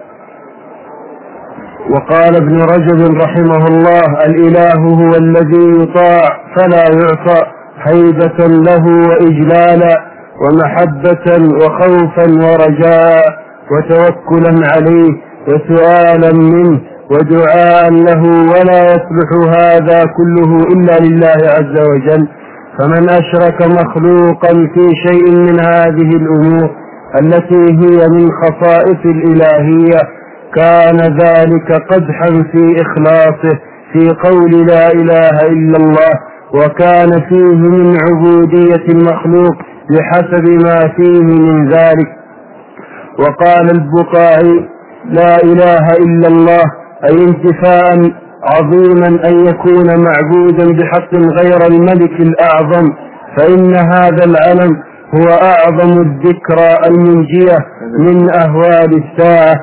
وقال ابن رجب رحمه الله: الإله هو الذي يطاع فلا يعصى، هيبة له وإجلالا ومحبة وخوفا ورجاء وتوكلا عليه وسؤالا منه ودعاء له، ولا يصلح هذا كله إلا لله عز وجل. فمن أشرك مخلوقا في شيء من هذه الأمور التي هي من خصائص الإلهية كان ذلك قدحا في إخلاصه في قول لا إله إلا الله، وكان فيه من عبودية المخلوق بحسب ما فيه من ذلك. وقال البقاعي: لا إله إلا الله أي انتفاء عظيما أن يكون معبودا بحق غير الملك الأعظم، فإن هذا العلم هو أعظم الذكرى المنجية من أهوال الساعة.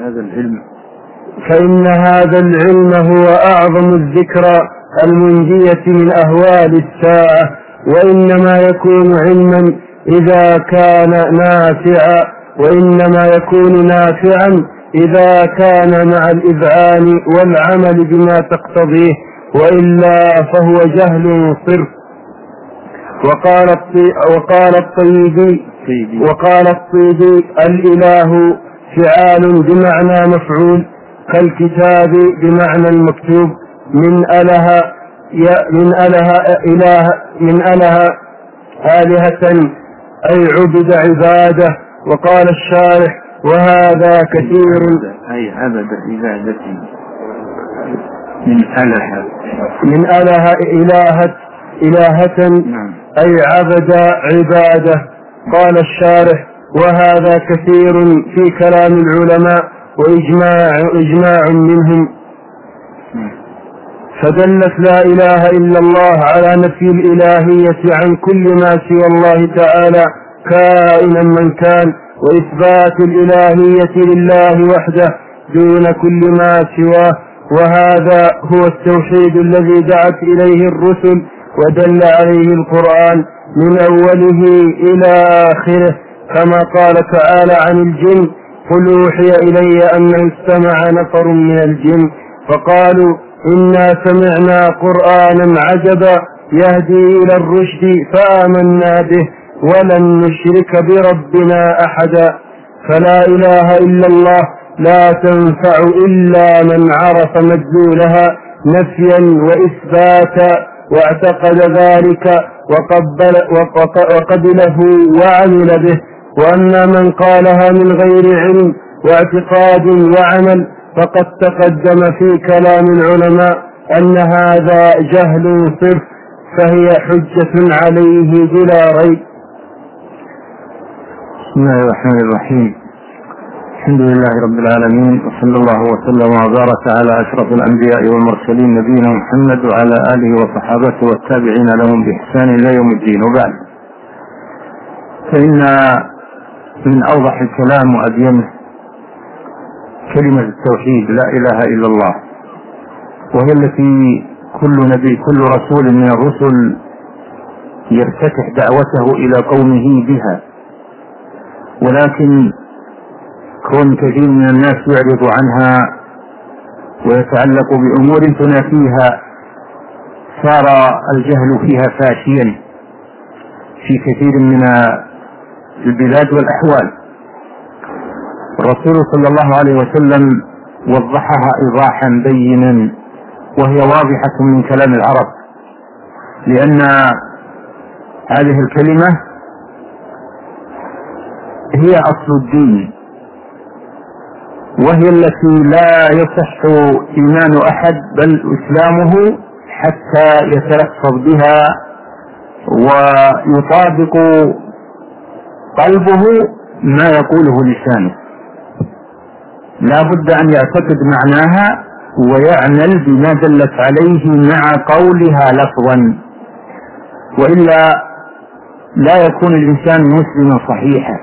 فإن هذا العلم هو أعظم الذكرى المنجية من أهوال الساعة، وإنما يكون علما إذا كان نافعا، وإنما يكون نافعا إذا كان مع الإذعان والعمل بما تقتضيه، وإلا فهو جهل صرف. وقال وقال الطيبي وقال الطيبي الإله فعال بمعنى مفعول كالكتاب بمعنى المكتوب من أله من أله إله من أله آلهة أي عبد عبادة. وقال الشارح وهذا كثير أي عبد عبادة من أله من أله إلهة إلهة أي عبد عبادة. قال الشارح وهذا كثير في كلام العلماء وإجماع إجماع منهم. فدلت لا إله إلا الله على نفي الإلهية عن كل ما سوى الله تعالى كائنا من كان، وإثبات الإلهية لله وحده دون كل ما سواه. وهذا هو التوحيد الذي دعت إليه الرسل ودل عليه القرآن من أوله إلى آخره، كما قال تعالى عن الجن قل أوحي إلي أنه استمع نفر من الجن فقالوا إنا سمعنا قرآنا عجبا يهدي إلى الرشد فآمنا به ولن نشرك بربنا أحدا. فلا إله إلا الله لا تنفع إلا من عرف مدلولها نفيا وإثباتا واعتقد ذلك وقبل وقبله وعمل به. وأما من قالها من غير علم واعتقاد وعمل فقد تقدم في كلام العلماء أن هذا جهل صرف، فهي حجة عليه بلا ريب. بسم الله الرحمن الرحيم. الحمد لله رب العالمين، وصلى الله وسلم وبارك على أشرف الأنبياء والمرسلين نبينا محمد وعلى آله وصحابته والتابعين لهم بإحسان إلى يوم الدين. وبعد، فإن من أوضح الكلام وأبينه كلمة التوحيد لا إله إلا الله، وهي التي كل نبي كل رسول من الرسل يفتتح دعوته إلى قومه بها، ولكن كون كثير من الناس يعرض عنها ويتعلق بأمور تنافيها صار الجهل فيها فاشيا في كثير من البلاد والأحوال. الرسول صلى الله عليه وسلم وضحها إيضاحا بينا، وهي واضحة من كلام العرب، لأن هذه الكلمة هي أصل الدين، وهي التي لا يصح إيمان أحد بل إسلامه حتى يتلفظ بها ويطابق قلبه ما يقوله لسانه، لا بد أن يعتقد معناها ويعمل بما دلت عليه مع قولها لفظا، وإلا لا يكون الإنسان مسلما صحيحا.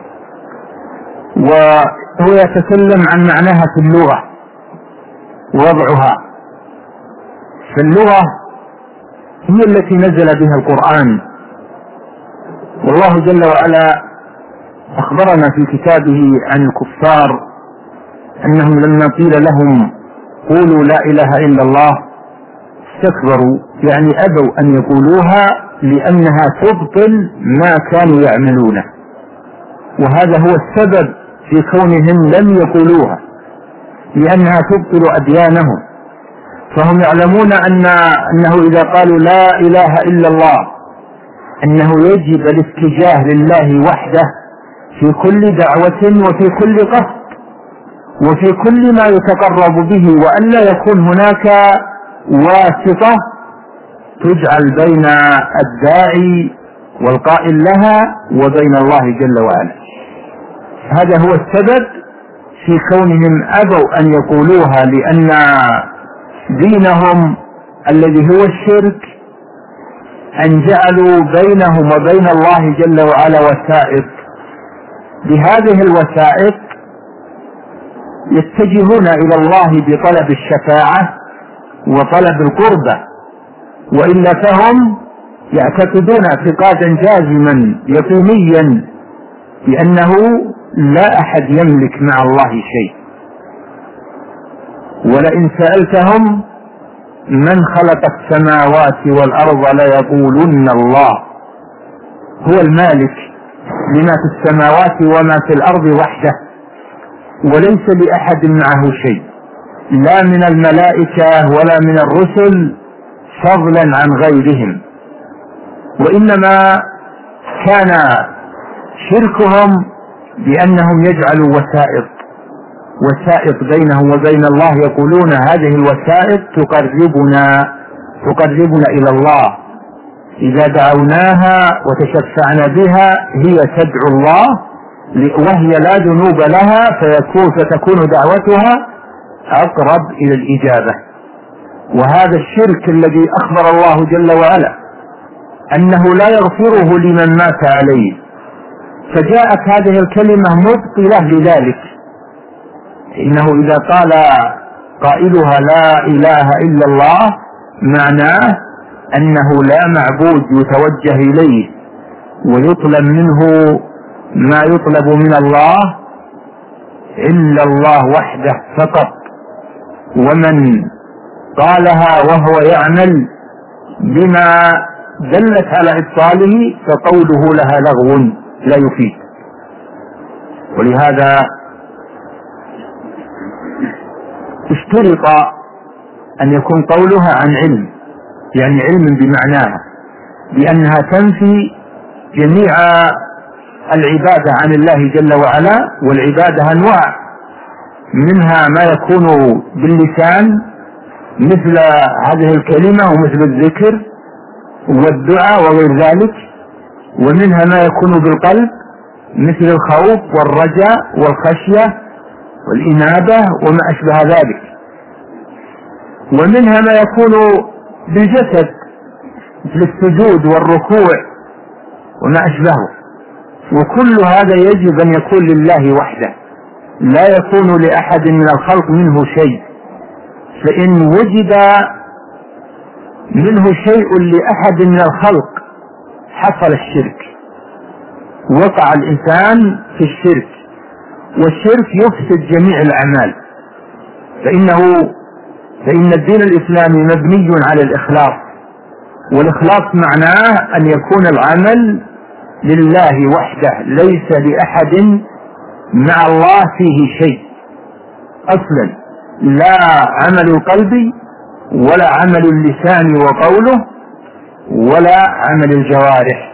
وهو يتكلم عن معناها في اللغة ووضعها. فاللغة هي التي نزل بها القرآن، والله جل وعلا أخبرنا في كتابه عن الكفار أنهم لما قيل لهم قولوا لا إله إلا الله استكبروا، يعني أبوا أن يقولوها لأنها تبطل ما كانوا يعملونه، وهذا هو السبب في كونهم لم يقولوها، لأنها تبطل أديانهم. فهم يعلمون أن أنه إذا قالوا لا إله إلا الله أنه يجب الاتجاه لله وحده في كل دعوة وفي كل قصد وفي كل ما يتقرب به، وأن لا يكون هناك واسطة تجعل بين الداعي والقائل لها وبين الله جل وعلا. هذا هو السبب في كونهم أبوا أن يقولوها، لأن دينهم الذي هو الشرك أن جعلوا بينهم وبين الله جل وعلا وسائط، بهذه الوسائط يتجهون إلى الله بطلب الشفاعة وطلب القربة، وإلا فهم يعتقدون اعتقادا جازما يقينيا بأنه لا أحد يملك مع الله شيء. ولئن سألتهم من خلق السماوات والأرض ليقولن الله هو المالك لما في السماوات وما في الأرض وحده، وليس لأحد معه شيء، لا من الملائكة ولا من الرسل فضلا عن غيرهم. وإنما كان شركهم بأنهم يجعلوا وسائط وسائط بينهم وبين الله، يقولون هذه الوسائط تقربنا تقربنا إلى الله، إذا دعوناها وتشفعنا بها هي تدعو الله وهي لا ذنوب لها، فيكون فتكون دعوتها أقرب إلى الإجابة. وهذا الشرك الذي أخبر الله جل وعلا أنه لا يغفره لمن مات عليه، فجاءت هذه الكلمة مبطلة لذلك. إنه إذا قال قائلها لا إله إلا الله معناه أنه لا معبود يتوجه إليه ويطلب منه ما يطلب من الله إلا الله وحده فقط. ومن قالها وهو يعمل بما دلت على إبطاله فقوله لها لغو لا يفيد. ولهذا اشترط أن يكون قولها عن علم، يعني علم بمعناها، لأنها تنفي جميع العبادة عن الله جل وعلا. والعبادة أنواع، منها ما يكون باللسان مثل هذه الكلمة ومثل الذكر والدعاء وغير ذلك، ومنها ما يكون بالقلب مثل الخوف والرجاء والخشية والإنابة وما أشبه ذلك، ومنها ما يكون بالجسد مثل السجود والركوع وما أشبهه. وكل هذا يجب أن يكون لله وحده، لا يكون لأحد من الخلق منه شيء. فإن وجد منه شيء لأحد من الخلق حصل الشرك، وقع الإنسان في الشرك، والشرك يفسد جميع الأعمال. فإنه فإن الدين الإسلامي مبني على الإخلاص، والإخلاص معناه أن يكون العمل لله وحده، ليس لأحد مع الله فيه شيء أصلا، لا عمل القلب ولا عمل اللسان وقوله ولا عمل الجوارح.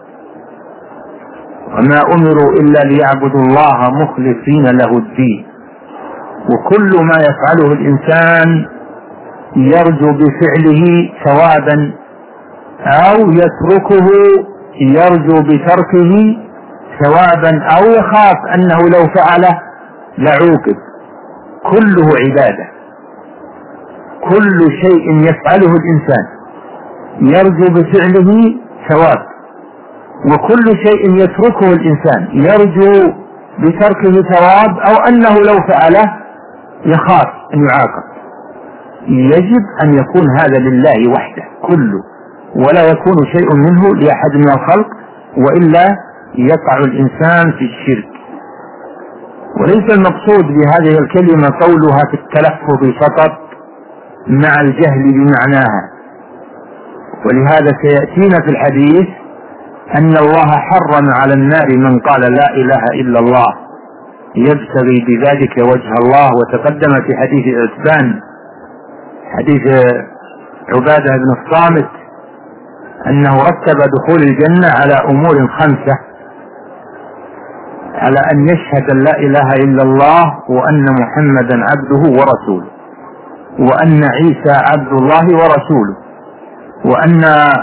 وما أمروا إلا ليعبدوا الله مخلصين له الدين. وكل ما يفعله الإنسان يرجو بفعله ثوابا، أو يتركه يرجو بتركه ثوابا، أو يخاف أنه لو فعله لعوقب. كله عبادة، كل شيء يفعله الإنسان يرجو بفعله ثواب، وكل شيء يتركه الإنسان يرجو بتركه ثواب، أو أنه لو فعله يخاف أن يعاقب. يجب أن يكون هذا لله وحده كله، ولا يكون شيء منه لأحد من الخلق، وإلا يقع الإنسان في الشرك. وليس المقصود بهذه الكلمة قولها في التلفظ فقط مع الجهل بمعناها. ولهذا سيأتينا في الحديث أن الله حرم على النار من قال لا إله إلا الله يبتغي بذلك وجه الله. وتقدم في حديث عتبان حديث عبادة بن الصامت أنه رتب دخول الجنة على أمور خمسة، على أن يشهد أن لا إله إلا الله، وأن محمدا عبده ورسوله، وأن عيسى عبد الله ورسوله، وأن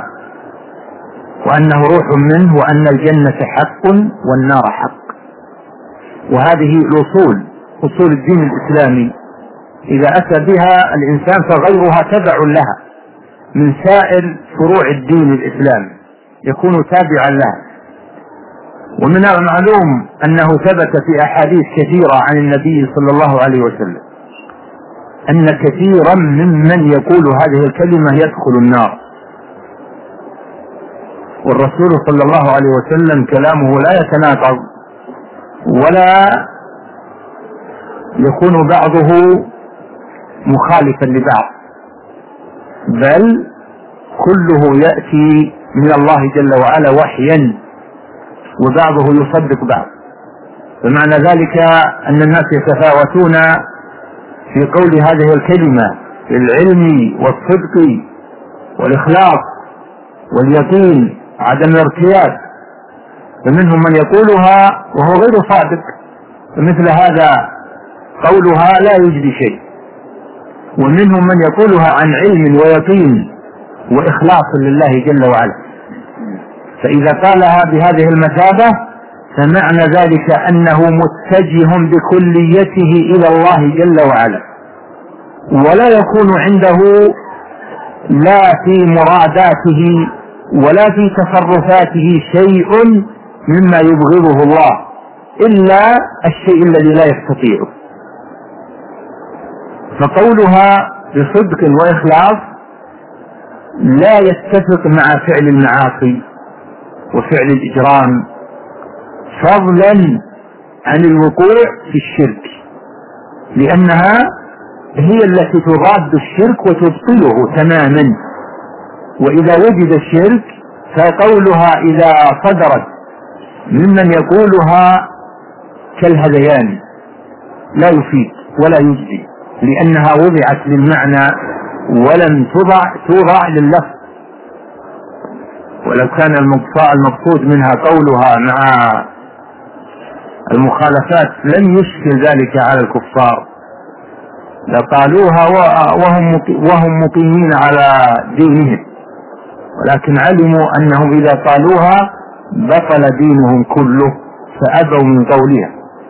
وأنه روح منه، وأن الجنة حق والنار حق. وهذه الأصول أصول الدين الإسلامي، إذا أتى بها الإنسان فغيرها تبع لها من سائر فروع الدين الإسلامي، يكون تابعا لها. ومن المعلوم أنه ثبت في أحاديث كثيرة عن النبي صلى الله عليه وسلم أن كثيرا ممن يقول هذه الكلمة يدخل النار. والرسول صلى الله عليه وسلم كلامه لا يتناقض، ولا يكون بعضه مخالفا لبعض، بل كله يأتي من الله جل وعلا وحيا وبعضه يصدق بعض. فمعنى ذلك أن الناس يتفاوتون في قول هذه الكلمة في العلم والصدق والإخلاص واليقين عدم الارتياب، فمنهم من يقولها وهو غير صادق، فمثل هذا قولها لا يجدي شيء، ومنهم من يقولها عن علم ويقين وإخلاص لله جل وعلا. فإذا قالها بهذه المثابة فمعنى ذلك أنه متجه بكليته إلى الله جل وعلا، ولا يكون عنده لا في مراداته ولا في تصرفاته شيء مما يبغضه الله إلا الشيء الذي لا يستطيعه. فقولها بصدق وإخلاص لا يتفق مع فعل المعاصي وفعل الإجرام، فضلا عن الوقوع في الشرك، لأنها هي التي تضاد الشرك وتبطله تماما. وإذا وجد الشرك فقولها إذا صدرت ممن يقولها كالهذيان لا يفيد ولا يجزي، لأنها وضعت للمعنى ولم توضع توضع لللفظ. ولو كان المقصود منها قولها مع المخالفات لم يشكل ذلك على الكفار، لقالوها وهم وهم مقيمين على دينهم، ولكن علموا أنهم إذا قالوها بطل دينهم كله فأبوا من قولها.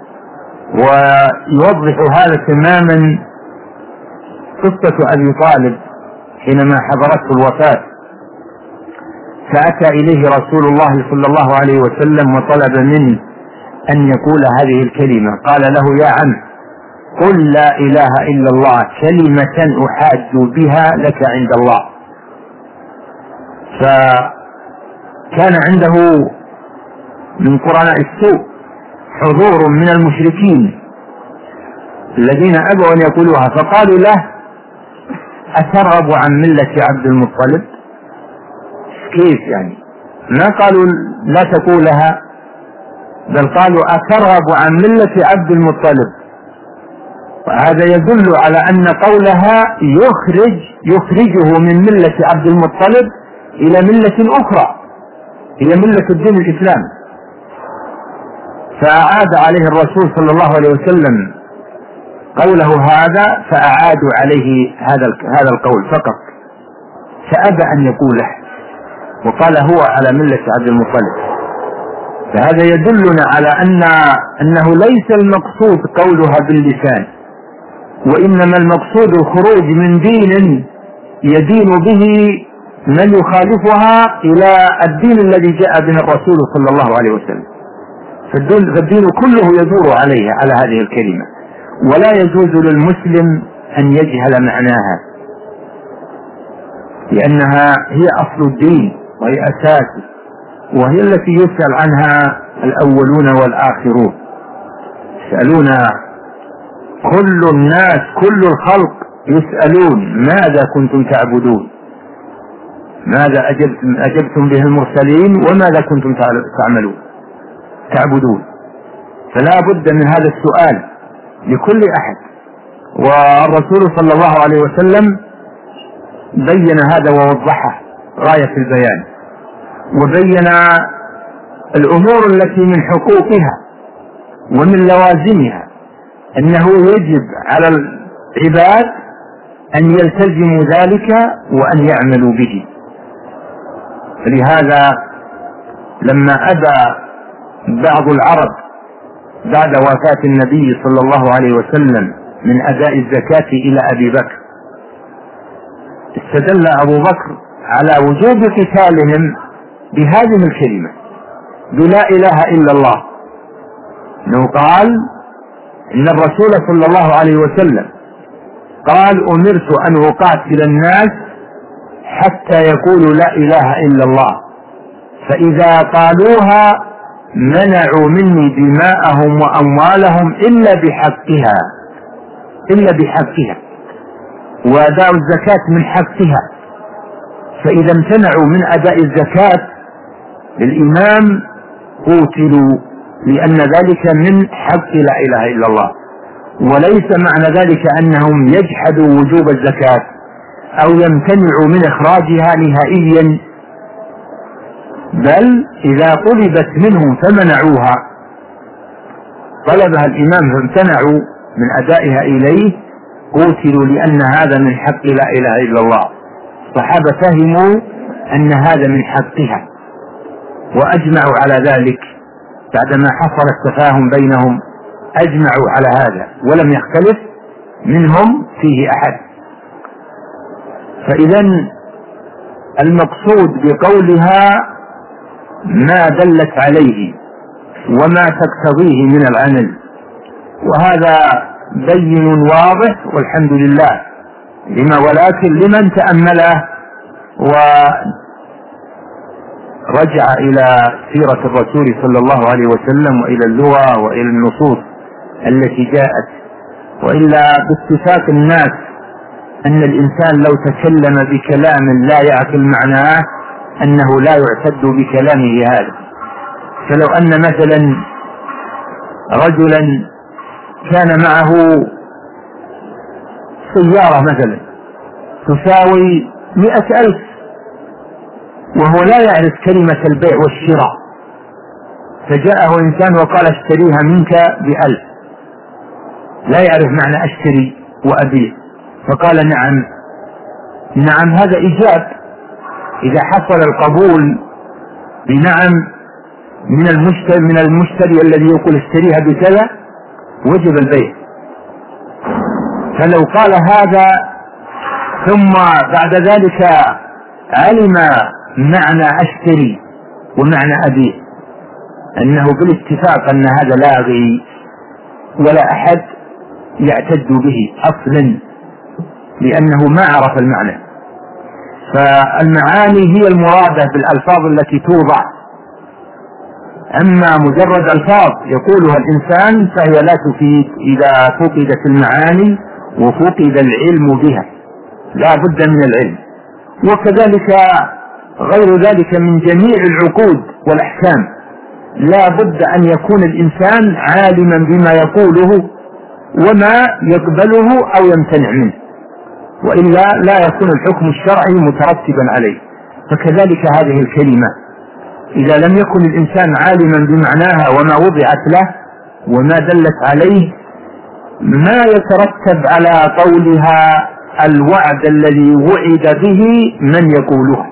ويوضح هذا تماما قصة أبي طالب حينما حضرته الوفاة، فأتى إليه رسول الله صلى الله عليه وسلم وطلب منه أن يقول هذه الكلمة. قال له: يا عم، قل لا إله إلا الله كلمة أحاج بها لك عند الله. فكان عنده من قرناء السوء حضور من المشركين الذين أبوا أن يقولوها، فقالوا له: أترغب عن ملة عبد المطلب؟ كيف يعني؟ ما قالوا لا تقولها، بل قالوا أترغب عن ملة عبد المطلب. وهذا يدل على أن قولها يخرج يخرجه من ملة عبد المطلب إلى ملة أخرى هي ملة الدين الإسلام. فأعاد عليه الرسول صلى الله عليه وسلم قوله هذا، فأعادوا عليه هذا هذا القول فقط، فأبى أن يقوله وقال هو على ملة عبد المطلب. فهذا يدلنا على أن أنه ليس المقصود قولها باللسان، وإنما المقصود الخروج من دين يدين به من يخالفها إلى الدين الذي جاء به الرسول صلى الله عليه وسلم. فالدين كله يدور عليه على هذه الكلمة، ولا يجوز للمسلم أن يجهل معناها، لأنها هي أصل الدين وهي أساسه، وهي التي يسأل عنها الأولون والآخرون. يسألون كل الناس كل الخلق يسألون ماذا كنتم تعبدون، ماذا أجبتم, أجبتم به المرسلين، وماذا كنتم تعملون تعبدون. فلا بد من هذا السؤال لكل أحد، والرسول صلى الله عليه وسلم بين هذا ووضحه غاية البيان، وبين الأمور التي من حقوقها ومن لوازمها، أنه يجب على العباد أن يلتزموا ذلك وأن يعملوا به. فلهذا لما أبى بعض العرب بعد وفاة النبي صلى الله عليه وسلم من أداء الزكاة إلى أبي بكر، استدل أبو بكر على وجوب قتالهم بهذه الكلمة بلا إله إلا الله، أنه قال إن الرسول صلى الله عليه وسلم قال: أمرت أن أقاتل الناس حتى يقولوا لا إله إلا الله، فإذا قالوها منعوا مني دماءهم وأموالهم إلا بحقها إلا بحقها وأداء الزكاة من حقها. فإذا امتنعوا من أداء الزكاة للإمام قوتلوا، لأن ذلك من حق لا إله إلا الله. وليس معنى ذلك أنهم يجحدوا وجوب الزكاة أو يمتنعوا من إخراجها نهائيا، بل إذا طلبت منهم فمنعوها، طلبها الإمام فامتنعوا من أدائها إليه، قوتلوا، لأن هذا من حق لا إله إلا الله. الصحابة فهموا أن هذا من حقها وأجمعوا على ذلك بعدما حصل التفاهم بينهم، أجمعوا على هذا ولم يختلف منهم فيه أحد. فإذا المقصود بقولها ما دلت عليه وما تقتضيه من العمل، وهذا بين واضح والحمد لله لما، ولكن لمن تأمله ورجع إلى سيرة الرسول صلى الله عليه وسلم وإلى اللغة وإلى النصوص التي جاءت. وإلا باتفاق الناس أن الإنسان لو تكلم بكلام لا يعقل معناه أنه لا يعتد بكلامه هذا. فلو أن مثلا رجلا كان معه سيارة مثلا تساوي مئة ألف وهو لا يعرف كلمة البيع والشراء، فجاءه إنسان وقال اشتريها منك بألف، لا يعرف معنى اشتري وأبيع، فقال نعم نعم، هذا إيجاب. إذا حصل القبول بنعم من المشتري, من المشتري الذي يقول اشتريها بكذا وجب البيع. فلو قال هذا ثم بعد ذلك علم معنى اشتري ومعنى أبيع أنه بالاتفاق أن هذا لاغي ولا أحد يعتد به أصلا، لأنه ما عرف المعنى. فالمعاني هي المرادة بالألفاظ التي توضع، أما مجرد ألفاظ يقولها الإنسان فهي لا تفيد إذا فقدت المعاني وفقد العلم بها، لا بد من العلم. وكذلك غير ذلك من جميع العقود والأحكام، لا بد أن يكون الإنسان عالما بما يقوله وما يقبله أو يمتنع منه، وإلا لا يكون الحكم الشرعي مترتبا عليه. فكذلك هذه الكلمة إذا لم يكن الإنسان عالما بمعناها وما وضعت له وما دلت عليه، ما يترتب على قولها الوعد الذي وعد به من يقوله.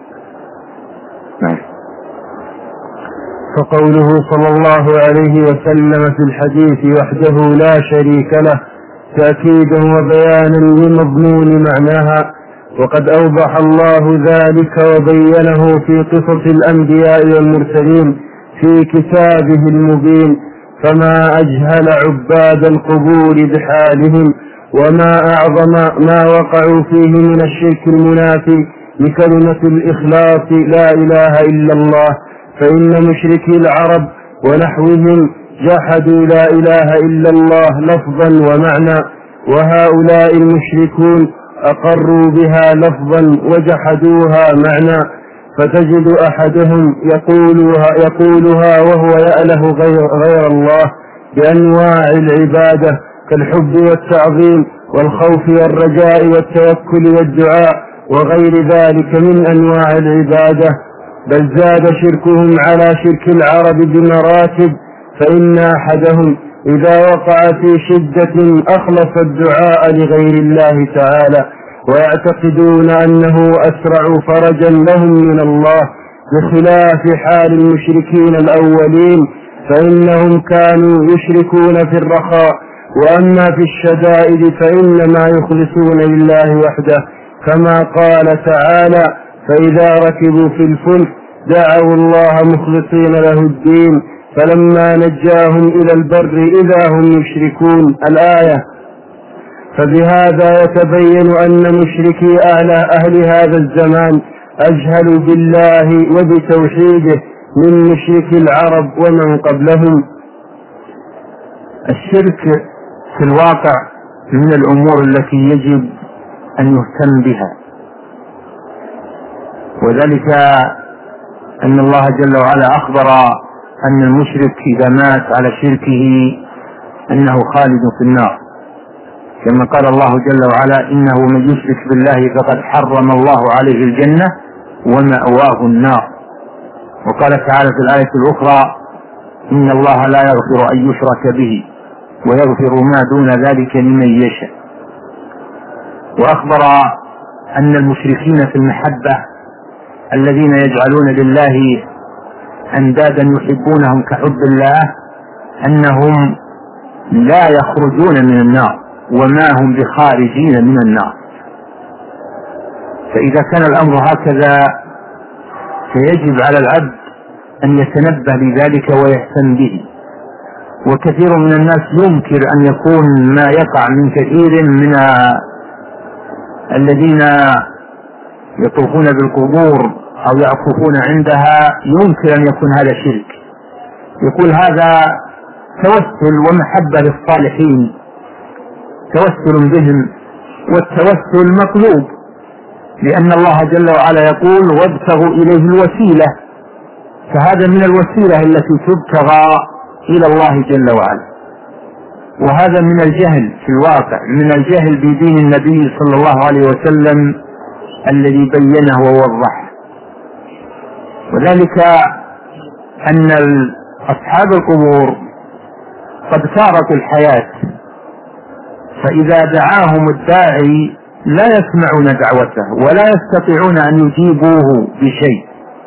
فقوله صلى الله عليه وسلم في الحديث وحده لا شريك له تأكيدا وبيانا لمضمون معناها، وقد أوضح الله ذلك وبينه في قصص الأنبياء والمرسلين في كتابه المبين، فما أجهل عباد القبور بحالهم وما أعظم ما وقعوا فيه من الشرك المنافي لكلمة الإخلاص لا إله إلا الله. فإن مشركي العرب ونحوهم جحدوا لا إله إلا الله لفظا ومعنى، وهؤلاء المشركون أقروا بها لفظا وجحدوها معنى. فتجد أحدهم يقولها, يقولها وهو يأله غير, غير الله بأنواع العبادة كالحب والتعظيم والخوف والرجاء والتوكل والدعاء وغير ذلك من أنواع العبادة، بل زاد شركهم على شرك العرب بمراتب. فإن أحدهم إذا وقع في شدة أخلص الدعاء لغير الله تعالى، ويعتقدون أنه أسرع فرجا لهم من الله، بخلاف حال المشركين الأولين فإنهم كانوا يشركون في الرخاء، وأما في الشدائد فإنما يخلصون لله وحده، كما قال تعالى فإذا ركبوا في الفلك دعوا الله مخلصين له الدين فلما نجاهم إلى البر إذا هم يشركون الآية. فبهذا يتبين أن مشركي أهل هذا الزمان أجهلوا بالله وبتوحيده من مشركي العرب ومن قبلهم. الشرك في الواقع من الأمور التي يجب أن يهتم بها، وذلك أن الله جل وعلا أخبر أن المشرك إذا مات على شركه أنه خالد في النار، كما قال الله جل وعلا: إنه من يشرك بالله فقد حرم الله عليه الجنة ومأواه النار. وقال تعالى في الآية الأخرى: إن الله لا يغفر أن يشرك به ويغفر ما دون ذلك لمن يشاء. وأخبر أن المشركين في المحبة الذين يجعلون لله أندادا يحبونهم كحب الله أنهم لا يخرجون من النار وما هم بخارجين من النار. فإذا كان الأمر هكذا فيجب على العبد أن يتنبه لذلك ويهتم به. وكثير من الناس ينكر أن يكون ما يقع من كثير من الذين يطوفون بالقبور أو يعكفون عندها، ينكر أن يكون هذا شرك. يقول هذا توسل ومحبة للصالحين، توسل بهم، والتوسل مطلوب، لأن الله جل وعلا يقول: وابتغوا إليه الوسيلة. فهذا من الوسيلة التي تبتغى إلى الله جل وعلا. وهذا من الجهل في الواقع، من الجهل بدين النبي صلى الله عليه وسلم الذي بينه ووضحه. وذلك أن أصحاب القبور قد فارقوا الحياة، فإذا دعاهم الداعي لا يسمعون دعوته ولا يستطيعون أن يجيبوه بشيء،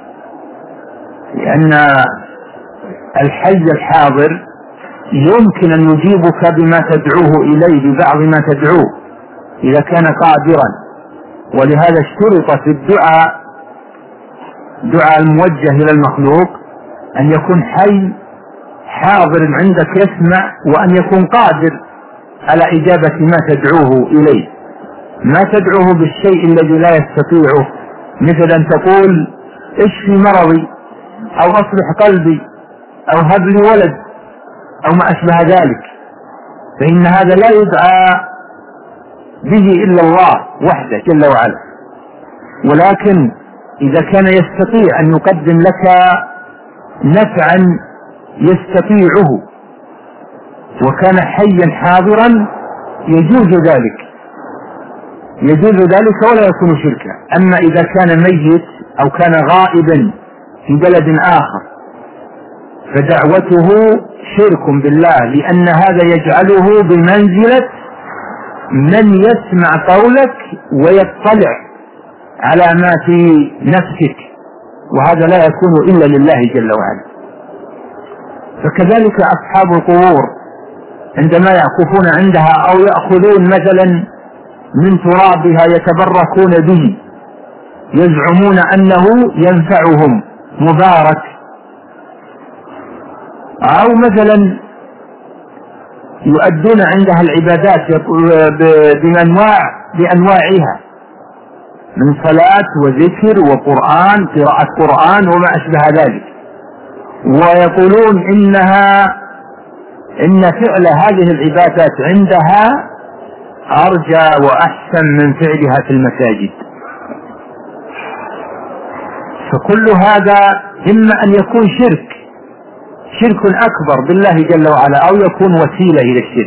لأن الحي الحاضر يمكن أن يجيبك بما تدعوه إليه، ببعض ما تدعوه إذا كان قادرا. ولهذا اشترط في الدعاء دعاء الموجه إلى المخلوق أن يكون حي حاضر عندك يسمع، وأن يكون قادر على إجابة ما تدعوه إليه. ما تدعوه بالشيء الذي لا يستطيعه، مثل أن تقول: اشفي مرضي، أو أصلح قلبي، أو هب لي ولد، أو ما أشبه ذلك، فإن هذا لا يدعى به إلا الله وحده جل وعلا. ولكن إذا كان يستطيع أن يقدم لك نفعا يستطيعه وكان حيا حاضرا يجوز ذلك، يجوز ذلك ولا يكون شركا. أما إذا كان ميت أو كان غائبا في بلد آخر فدعوته شرك بالله، لأن هذا يجعله بمنزلة من يسمع قولك ويطلع على ما في نفسك، وهذا لا يكون إلا لله جل وعلا. فكذلك أصحاب القبور عندما يعكفون عندها أو يأخذون مثلا من ترابها يتبركون به، يزعمون أنه ينفعهم مبارك، أو مثلا يؤدون عندها العبادات بأنواع بأنواعها من صلاة وذكر وقرآن، قراءة قرآن وما أشبه ذلك، ويقولون إنها إن فعل هذه العبادات عندها أرجى وأحسن من فعلها في المساجد. فكل هذا إما أن يكون شرك شرك أكبر بالله جل وعلا، أو يكون وسيلة إلى الشرك،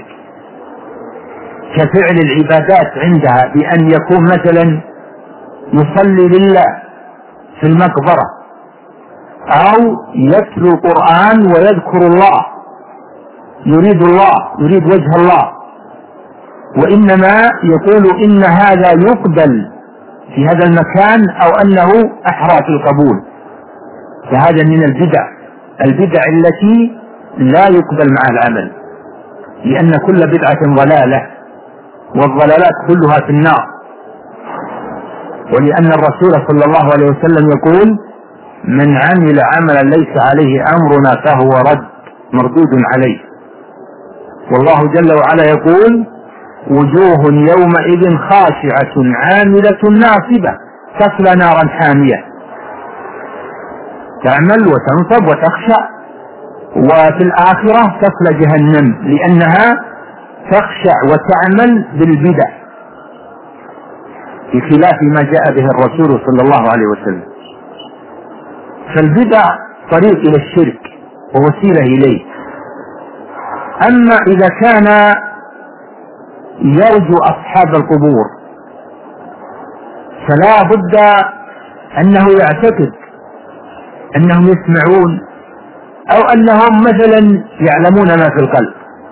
كفعل العبادات عندها بأن يكون مثلا يصلي لله في المقبرة، أو يتلو القرآن ويذكر الله، يريد الله، يريد وجه الله، وإنما يقول إن هذا يقبل في هذا المكان أو أنه أحرى في القبول. فهذا من البدع البدع التي لا يقبل معها العمل، لأن كل بدعة ضلالة، والضلالات كلها في النار. ولأن الرسول صلى الله عليه وسلم يقول: من عمل عملا ليس عليه أمرنا فهو رد مردود عليه. والله جل وعلا يقول: وجوه يومئذ خاشعة عاملة ناصبة تصلى نارا حامية، تعمل وتنصب وتخشع، وفي الآخرة تصلى جهنم، لأنها تخشع وتعمل بالبدع بخلاف ما جاء به الرسول صلى الله عليه وسلم. فالبدع طريق إلى الشرك، ووسيلة إليه. أما إذا كان يرجو أصحاب القبور فلا بد أنه يعتقد أنهم يسمعون أو أنهم مثلا يعلمون ما في القلب،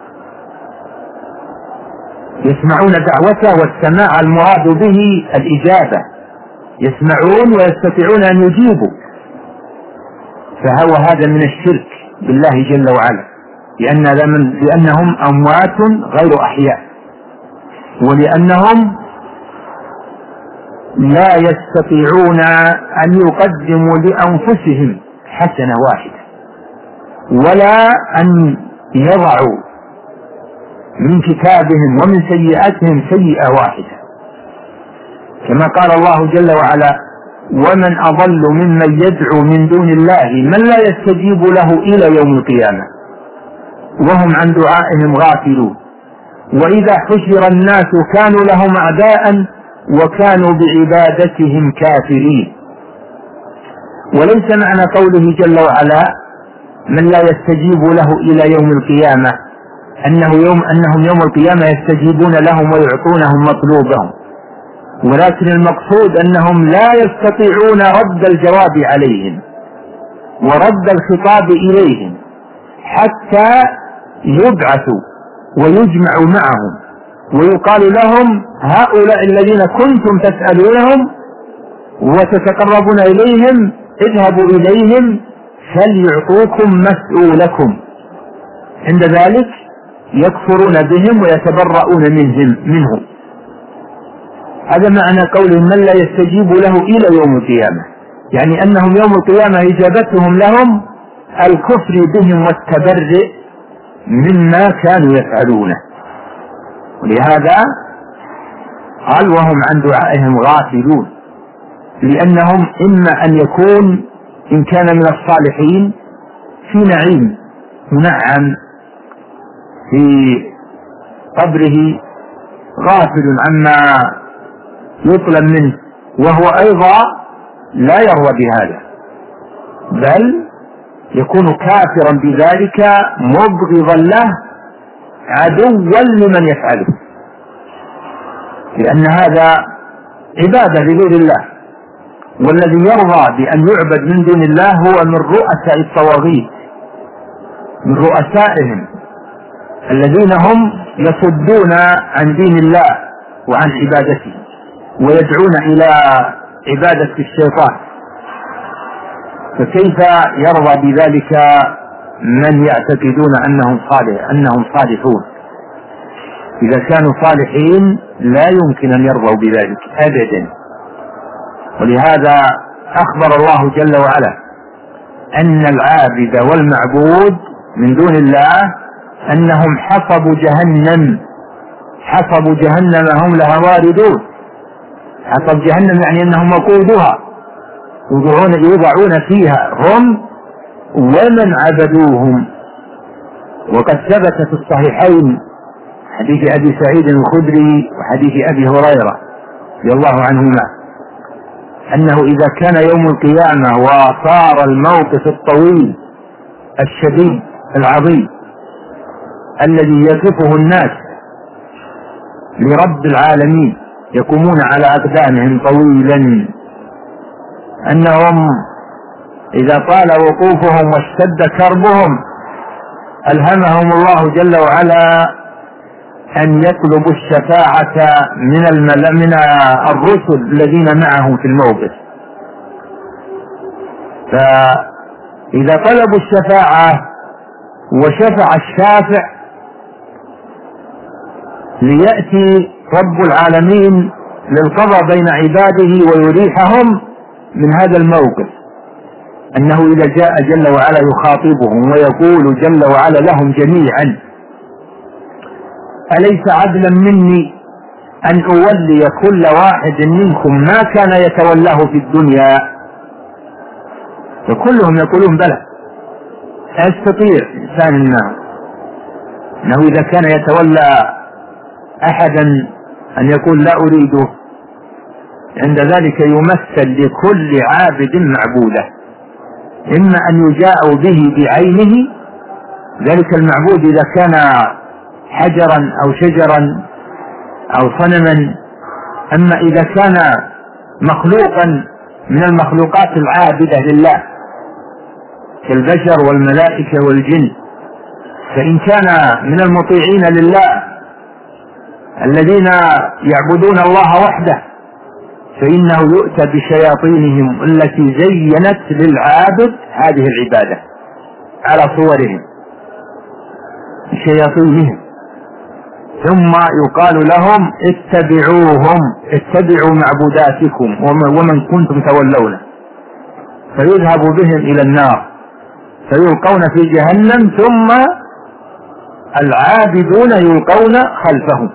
يسمعون دعوته، والسماع المراد به الإجابة، يسمعون ويستطيعون أن يجيبوا، فهو هذا من الشرك بالله جل وعلا، لأن لأنهم أموات غير أحياء، ولأنهم لا يستطيعون أن يقدموا لأنفسهم حسنة واحدة ولا أن يضعوا من كتابهم ومن سيئاتهم سيئة واحدة، كما قال الله جل وعلا: ومن أضل ممن يدعو من دون الله من لا يستجيب له إلى يوم القيامة وهم عن دعائهم غافلون، وإذا حشر الناس كانوا لهم أعداء وكانوا بعبادتهم كافرين. وليس معنى قوله جل وعلا من لا يستجيب له إلى يوم القيامة أنه يوم أنهم يوم القيامة يستجيبون لهم ويعطونهم مطلوبهم، ولكن المقصود أنهم لا يستطيعون رد الجواب عليهم ورد الخطاب إليهم حتى يبعثوا ويجمعوا معهم ويقال لهم: هؤلاء الذين كنتم تسألونهم وتتقربون إليهم اذهبوا إليهم فليعطوكم مسؤولكم. عند ذلك يكفرون بهم ويتبرؤون منهم منهم هذا معنى قولهم من لا يستجيب له إلى يوم القيامة، يعني أنهم يوم القيامة إجابتهم لهم الكفر بهم والتبرئ مما كانوا يفعلونه. ولهذا قال: وهم عن دعائهم غافلون، لأنهم إما أن يكون إن كان من الصالحين في نعيم منعم في قبره غافل عما يطلب منه، وهو أيضا لا يرضى بهذا، بل يكون كافرا بذلك مبغضا له عدوا لمن يفعله، لأن هذا عبادة لغير الله، والذي يرضى بأن يعبد من دون الله هو من رؤساء الطواغيت، من رؤسائهم الذين هم يصدون عن دين الله وعن عبادته ويدعون إلى عبادة الشيطان. فكيف يرضى بذلك من يعتقدون أنهم صالح أنهم صالحون؟ إذا كانوا صالحين لا يمكن أن يرضوا بذلك أبدا. ولهذا أخبر الله جل وعلا أن العابد والمعبود من دون الله أنهم حصب جهنم، حصب جهنم هم لها واردون. حصب جهنم يعني أنهم وقودها يوضعون فيها هم ومن عبدوهم. وقد ثبت في الصحيحين حديث أبي سعيد الخدري وحديث أبي هريرة رضي الله عنهما أنه إذا كان يوم القيامة وصار الموقف الطويل الشديد العظيم الذي يقفه الناس لرب العالمين يقومون على أقدامهم طويلا، أنهم إذا طال وقوفهم واشتد كربهم ألهمهم الله جل وعلا أن يطلبوا الشفاعة من الملا من الرسل الذين معه في الموقف. فإذا طلبوا الشفاعة وشفع الشافع ليأتي رب العالمين للقضاء بين عباده ويريحهم من هذا الموقف، أنه إذا جاء جل وعلا يخاطبهم ويقول جل وعلا لهم جميعا: أليس عدلا مني أن أولي كل واحد منكم ما كان يتولاه في الدنيا؟ فكلهم يقولون بلى، أستطيع إنسان ما أنه إذا كان يتولى أحدا أن يقول لا أريده، عند ذلك يمثل لكل عابد معبوده، إما أن يجاء به بعينه ذلك المعبود إذا كان حجرا أو شجرا أو صنما. أما إذا كان مخلوقا من المخلوقات العابدة لله كالبشر والملائكة والجن، فإن كان من المطيعين لله الذين يعبدون الله وحده فإنه يؤتى بشياطينهم التي زينت للعابد هذه العبادة على صورهم شياطينهم، ثم يقال لهم اتبعوهم، اتبعوا معبوداتكم ومن كنتم تولونه، فيذهب بهم إلى النار فيلقون في جهنم، ثم العابدون يلقون خلفهم.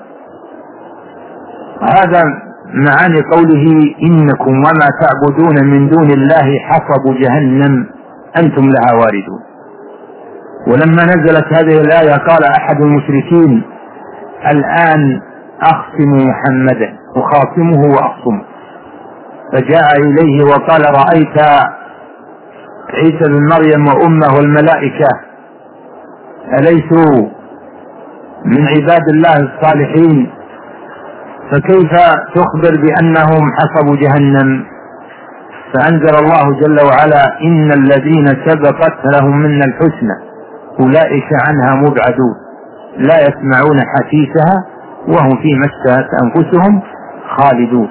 هذا معاني قوله إنكم وما تعبدون من دون الله حصب جهنم أنتم لها واردون. ولما نزلت هذه الآية قال أحد المشركين الآن أخصم محمدا أخاصمه وأخصمه، فجاء إليه وقال رأيت عيسى بن مريم وأمه والملائكة أليسوا من عباد الله الصالحين، فكيف تخبر بأنهم حصب جهنم؟ فأنزل الله جل وعلا إن الذين سبقت لهم منا الحسنى أولئك عنها مبعدون لا يسمعون حسيسها وهم فيما اشتهت أنفسهم خالدون.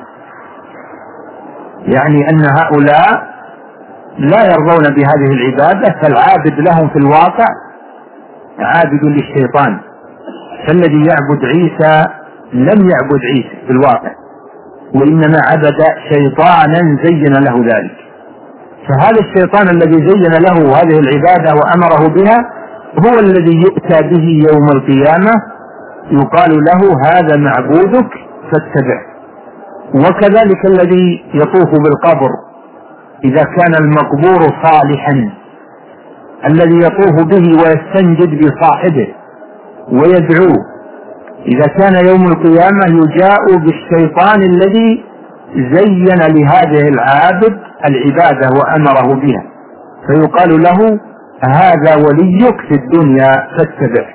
يعني أن هؤلاء لا يرضون بهذه العبادة، فالعابد لهم في الواقع عابد للشيطان، فالذي يعبد عيسى لم يعبد عيسى في الواقع، وإنما عبد شيطانا زين له ذلك. فهذا الشيطان الذي زين له هذه العبادة وأمره بها هو الذي يؤتى به يوم القيامة يقال له هذا معبودك فاتبعه. وكذلك الذي يطوف بالقبر إذا كان المقبور صالحا، الذي يطوف به ويستنجد بصاحبه ويدعوه، إذا كان يوم القيامة يجاء بالشيطان الذي زين لهذه العابد العبادة وأمره بها، فيقال له هذا وليك في الدنيا فاتبعه.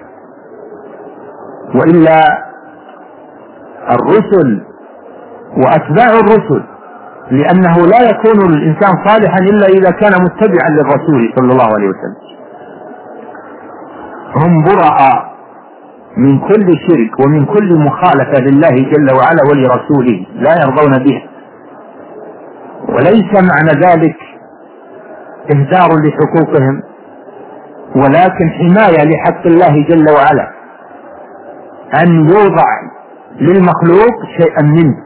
وإلا الرسل وأتباع الرسل، لأنه لا يكون الإنسان صالحا إلا إذا كان متبعا للرسول صلى الله عليه وسلم، هم براء من كل شرك ومن كل مخالفة لله جل وعلا ولرسوله لا يرضون به. وليس معنى ذلك إهدار لحقوقهم، ولكن حماية لحق الله جل وعلا، أن يوضع للمخلوق شيئا منه،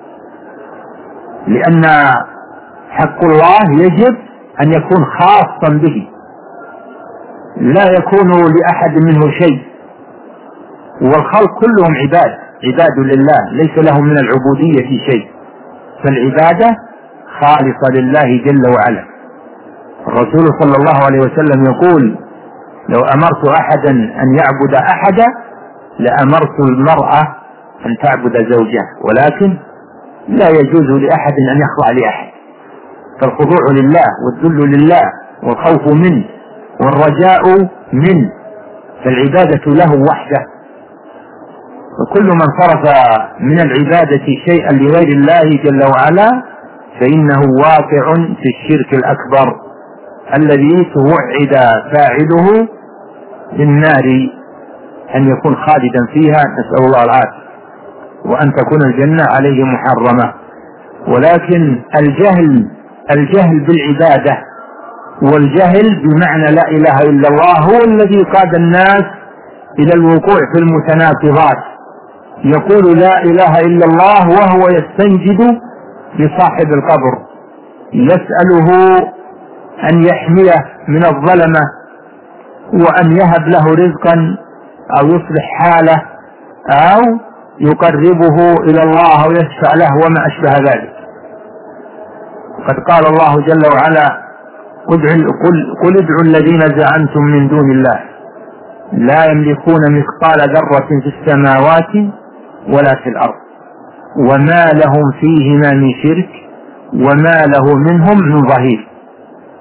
لأن حق الله يجب أن يكون خاصا به، لا يكون لأحد منه شيء، والخلق كلهم عباد عباد لله ليس لهم من العبودية شيء، فالعبادة خالصة لله جل وعلا. الرسول صلى الله عليه وسلم يقول لو أمرت أحدا أن يعبد أحدا لأمرت المرأة أن تعبد زوجها، ولكن لا يجوز لأحد أن يخضع لأحد، فالخضوع لله والذل لله والخوف منه والرجاء منه، فالعبادة له وحده. وكل من صرف من العبادة شيئا لغير الله جل وعلا فإنه واقع في الشرك الأكبر الذي توعد فاعله بالنار أن يكون خالدا فيها، نسأل الله العافية، وأن تكون الجنة عليه محرمة. ولكن الجهل الجهل بالعبادة والجهل بمعنى لا إله إلا الله هو الذي قاد الناس إلى الوقوع في المتناقضات. يقول لا إله إلا الله وهو يستنجد لصاحب القبر يسأله أن يحميه من الظلمة وأن يهب له رزقا أو يصلح حاله أو يقربه إلى الله أو يشفع له وما أشبه ذلك. قد قال الله جل وعلا قل ادعوا الذين زعمتم من دون الله لا يملكون مثقال ذرة في السماوات ولا في الأرض وما لهم فيهما من شرك وما له منهم من ظهير.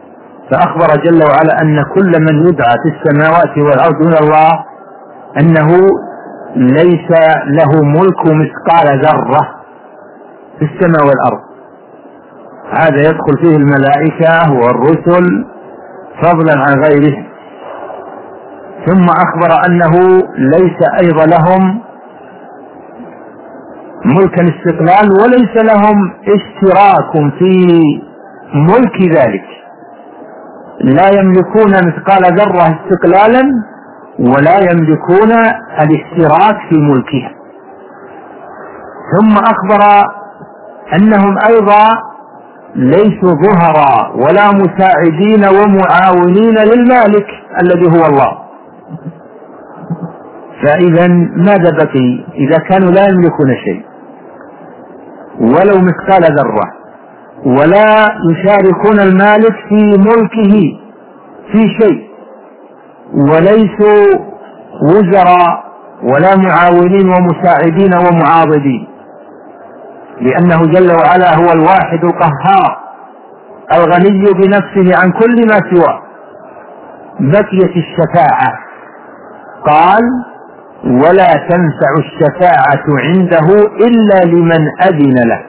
فأخبر جل وعلا أن كل من يدعى في السماوات والأرض دون الله أنه ليس له ملك مثقال ذرة في السماء والأرض. هذا يدخل فيه الملائكة والرسل فضلا عن غيره. ثم أخبر أنه ليس أيضا لهم ملك الاستقلال وليس لهم اشتراك في ملك ذلك، لا يملكون مثقال ذرة استقلالا ولا يملكون الاشتراك في ملكها. ثم أخبر أنهم أيضا ليسوا ظهراء ولا مساعدين ومعاونين للمالك الذي هو الله. فإذا ماذا بقي إذا كانوا لا يملكون شيء ولو مثقال ذرة ولا يشاركون المالك في ملكه في شيء وليسوا وزراء ولا معاونين ومساعدين ومعاضدين، لأنه جل وعلا هو الواحد القهار الغني بنفسه عن كل ما سواه. بقيت الشفاعة، قال ولا تنفع الشفاعة عنده إلا لمن أذن له.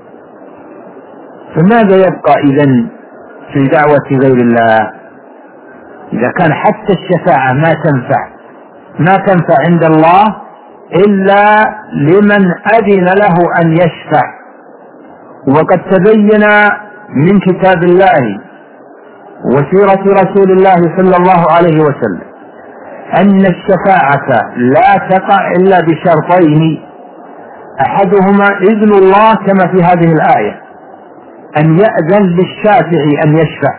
فماذا يبقى إذن في دعوة غير الله إذا كان حتى الشفاعة ما تنفع ما تنفع عند الله إلا لمن أذن له أن يشفع؟ وقد تبين من كتاب الله وسيرة رسول الله صلى الله عليه وسلم أن الشفاعة لا تقع إلا بشرطين، أحدهما إذن الله كما في هذه الآية أن يأذن للشافع أن يشفع،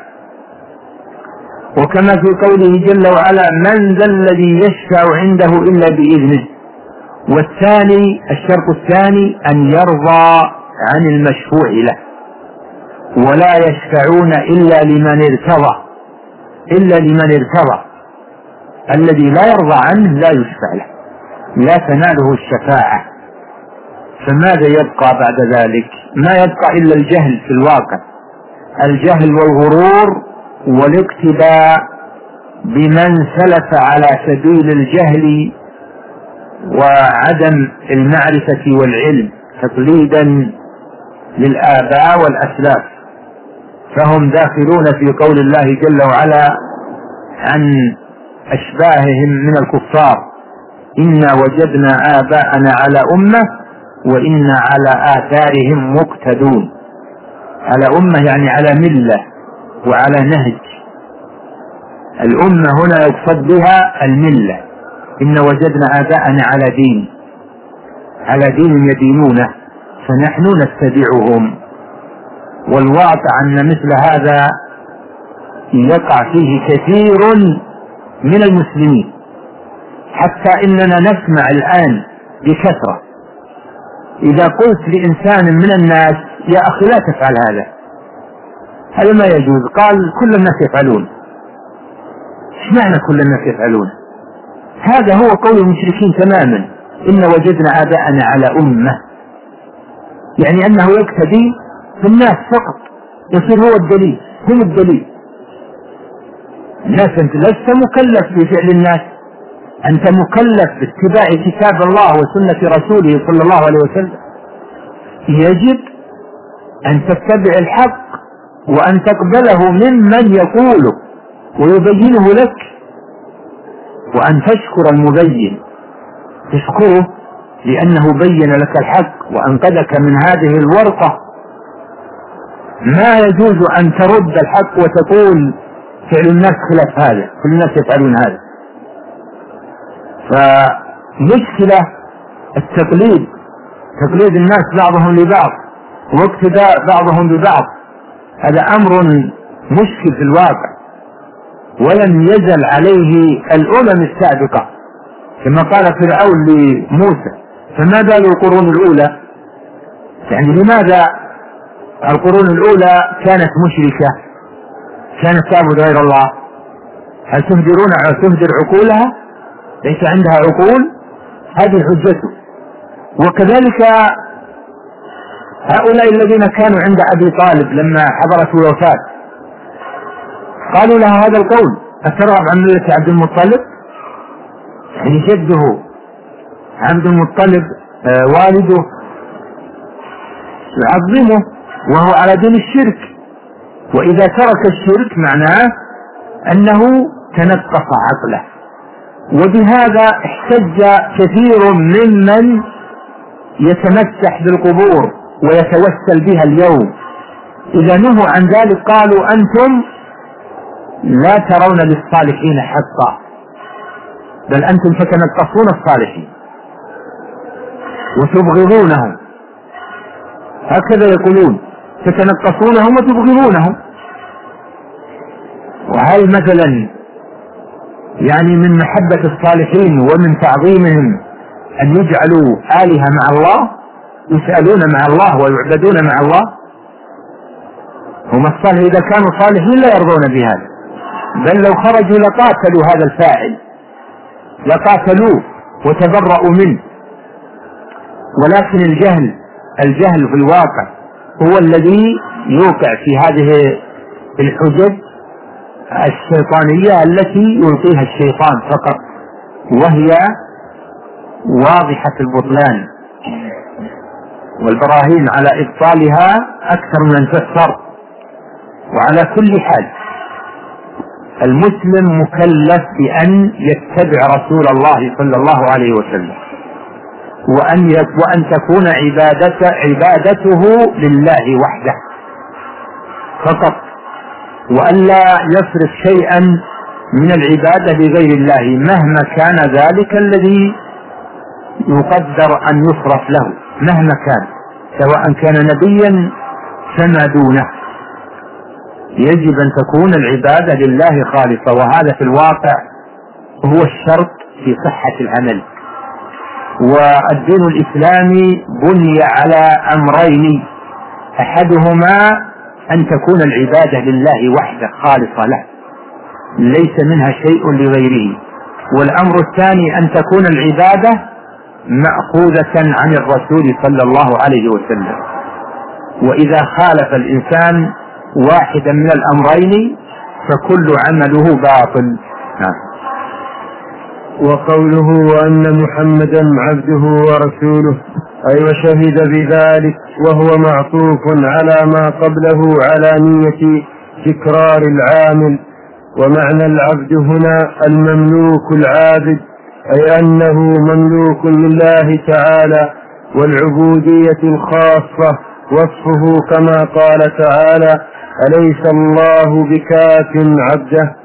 وكما في قوله جل وعلا من ذا الذي يشفع عنده إلا بإذنه. والثاني الشرط الثاني أن يرضى عن المشفوع له، ولا يشفعون إلا لمن ارتضى إلا لمن ارتضى الذي لا يرضى عنه لا يشفع له، لا تناله الشفاعة. فماذا يبقى بعد ذلك؟ ما يبقى إلا الجهل في الواقع، الجهل والغرور والاقتداء بمن سلف على سبيل الجهل وعدم المعرفة والعلم تقليدا للآباء والأسلاف. فهم داخلون في قول الله جل وعلا عن أشباههم من الكفار إنا وجدنا آباءنا على أمة وإنا على آثارهم مقتدون. على أمة يعني على ملة وعلى نهج. الأمة هنا يقصد بها الملة، إن وجدنا آباءنا على دين على دين يدينونه فنحن نتبعهم. والواقع أن مثل هذا يقع فيه كثير من المسلمين، حتى إننا نسمع الآن بكثرة إذا قلت لإنسان من الناس يا أخي لا تفعل هذا، هذا ما يجوز، قال كل الناس يفعلون. ايش معنى كل الناس يفعلون؟ هذا هو قول المشركين تماما، إن وجدنا آباءنا على أمة، يعني أنه يقتدي بالناس فقط، يصير هو الدليل، هم الدليل. الناس أنت لست مكلف بفعل الناس، أنت مكلف باتباع كتاب الله وسنة رسوله صلى الله عليه وسلم. يجب أن تتبع الحق وأن تقبله ممن يقوله ويبينه لك، وأن تشكر المبين، تشكره لأنه بين لك الحق وأنقذك من هذه الورطة. ما يجوز أن ترد الحق وتقول فعل الناس خلاف هذا، كل الناس يفعلون هذا. فمشكلة التقليد، تقليد الناس بعضهم لبعض واقتداء بعضهم ببعض، هذا أمر مشكل في الواقع، ولم يزل عليه الأمم السابقة، كما قال فرعون لموسى فما بال القرون الأولى؟ يعني لماذا القرون الأولى كانت مشركة، كانت تعبد غير الله؟ هل تهدرون تهدر عقولها؟ ليس عندها عقول، هذه حجته. وكذلك هؤلاء الذين كانوا عند أبي طالب لما حضرته الوفاة، قالوا له هذا القول أترغب عن ملة عبد المطلب؟ يعني جده عبد المطلب آه والده يعظمه وهو على دين الشرك، وإذا ترك الشرك معناه أنه تنقص عقله. وبهذا احتج كثير ممن يتمسح بالقبور ويتوسل بها اليوم، إذا نهوا عن ذلك قالوا أنتم لا ترون للصالحين حقا، بل أنتم تتنقصون الصالحين وتبغضونهم، هكذا يقولون، تتنقصونهم وتبغضونهم. وهل مثلا يعني من محبة الصالحين ومن تعظيمهم أن يجعلوا آلهة مع الله، يسألون مع الله ويعبدون مع الله؟ هم الصالح إذا كانوا صالحين لا يرضون بهذا، بل لو خرجوا لقاتلوا هذا الفاعل، لقاتلوه وتبرؤوا منه. ولكن الجهل الجهل في الواقع هو الذي يوقع في هذه الحجج الشيطانية التي يلقيها الشيطان فقط، وهي واضحة البطلان، والبراهين على إبطالها أكثر من أن تحصر. وعلى كل حال المسلم مكلف بأن يتبع رسول الله صلى الله عليه وسلم، وأن وأن تكون عبادته عبادته لله وحده فقط، وأن لا يصرف شيئا من العبادة لغير الله مهما كان ذلك الذي يقدر أن يصرف له، مهما كان، سواء كان نبيا فما دونه. يجب أن تكون العبادة لله خالصة، وهذا في الواقع هو الشرط في صحة العمل. والدين الإسلامي بني على أمرين، أحدهما أن تكون العبادة لله وحده خالصة له ليس منها شيء لغيره، والأمر الثاني أن تكون العبادة مأخوذة عن الرسول صلى الله عليه وسلم. وإذا خالف الإنسان واحدا من الأمرين فكل عمله باطل. وقوله وأن محمدا عبده ورسوله أي وشهد بذلك، وهو معطوف على ما قبله على نية تكرار العامل. ومعنى العبد هنا المملوك العابد، أي أنه مملوك لله تعالى، والعبودية الخاصة وصفه كما قال تعالى أليس الله بكاف عبده.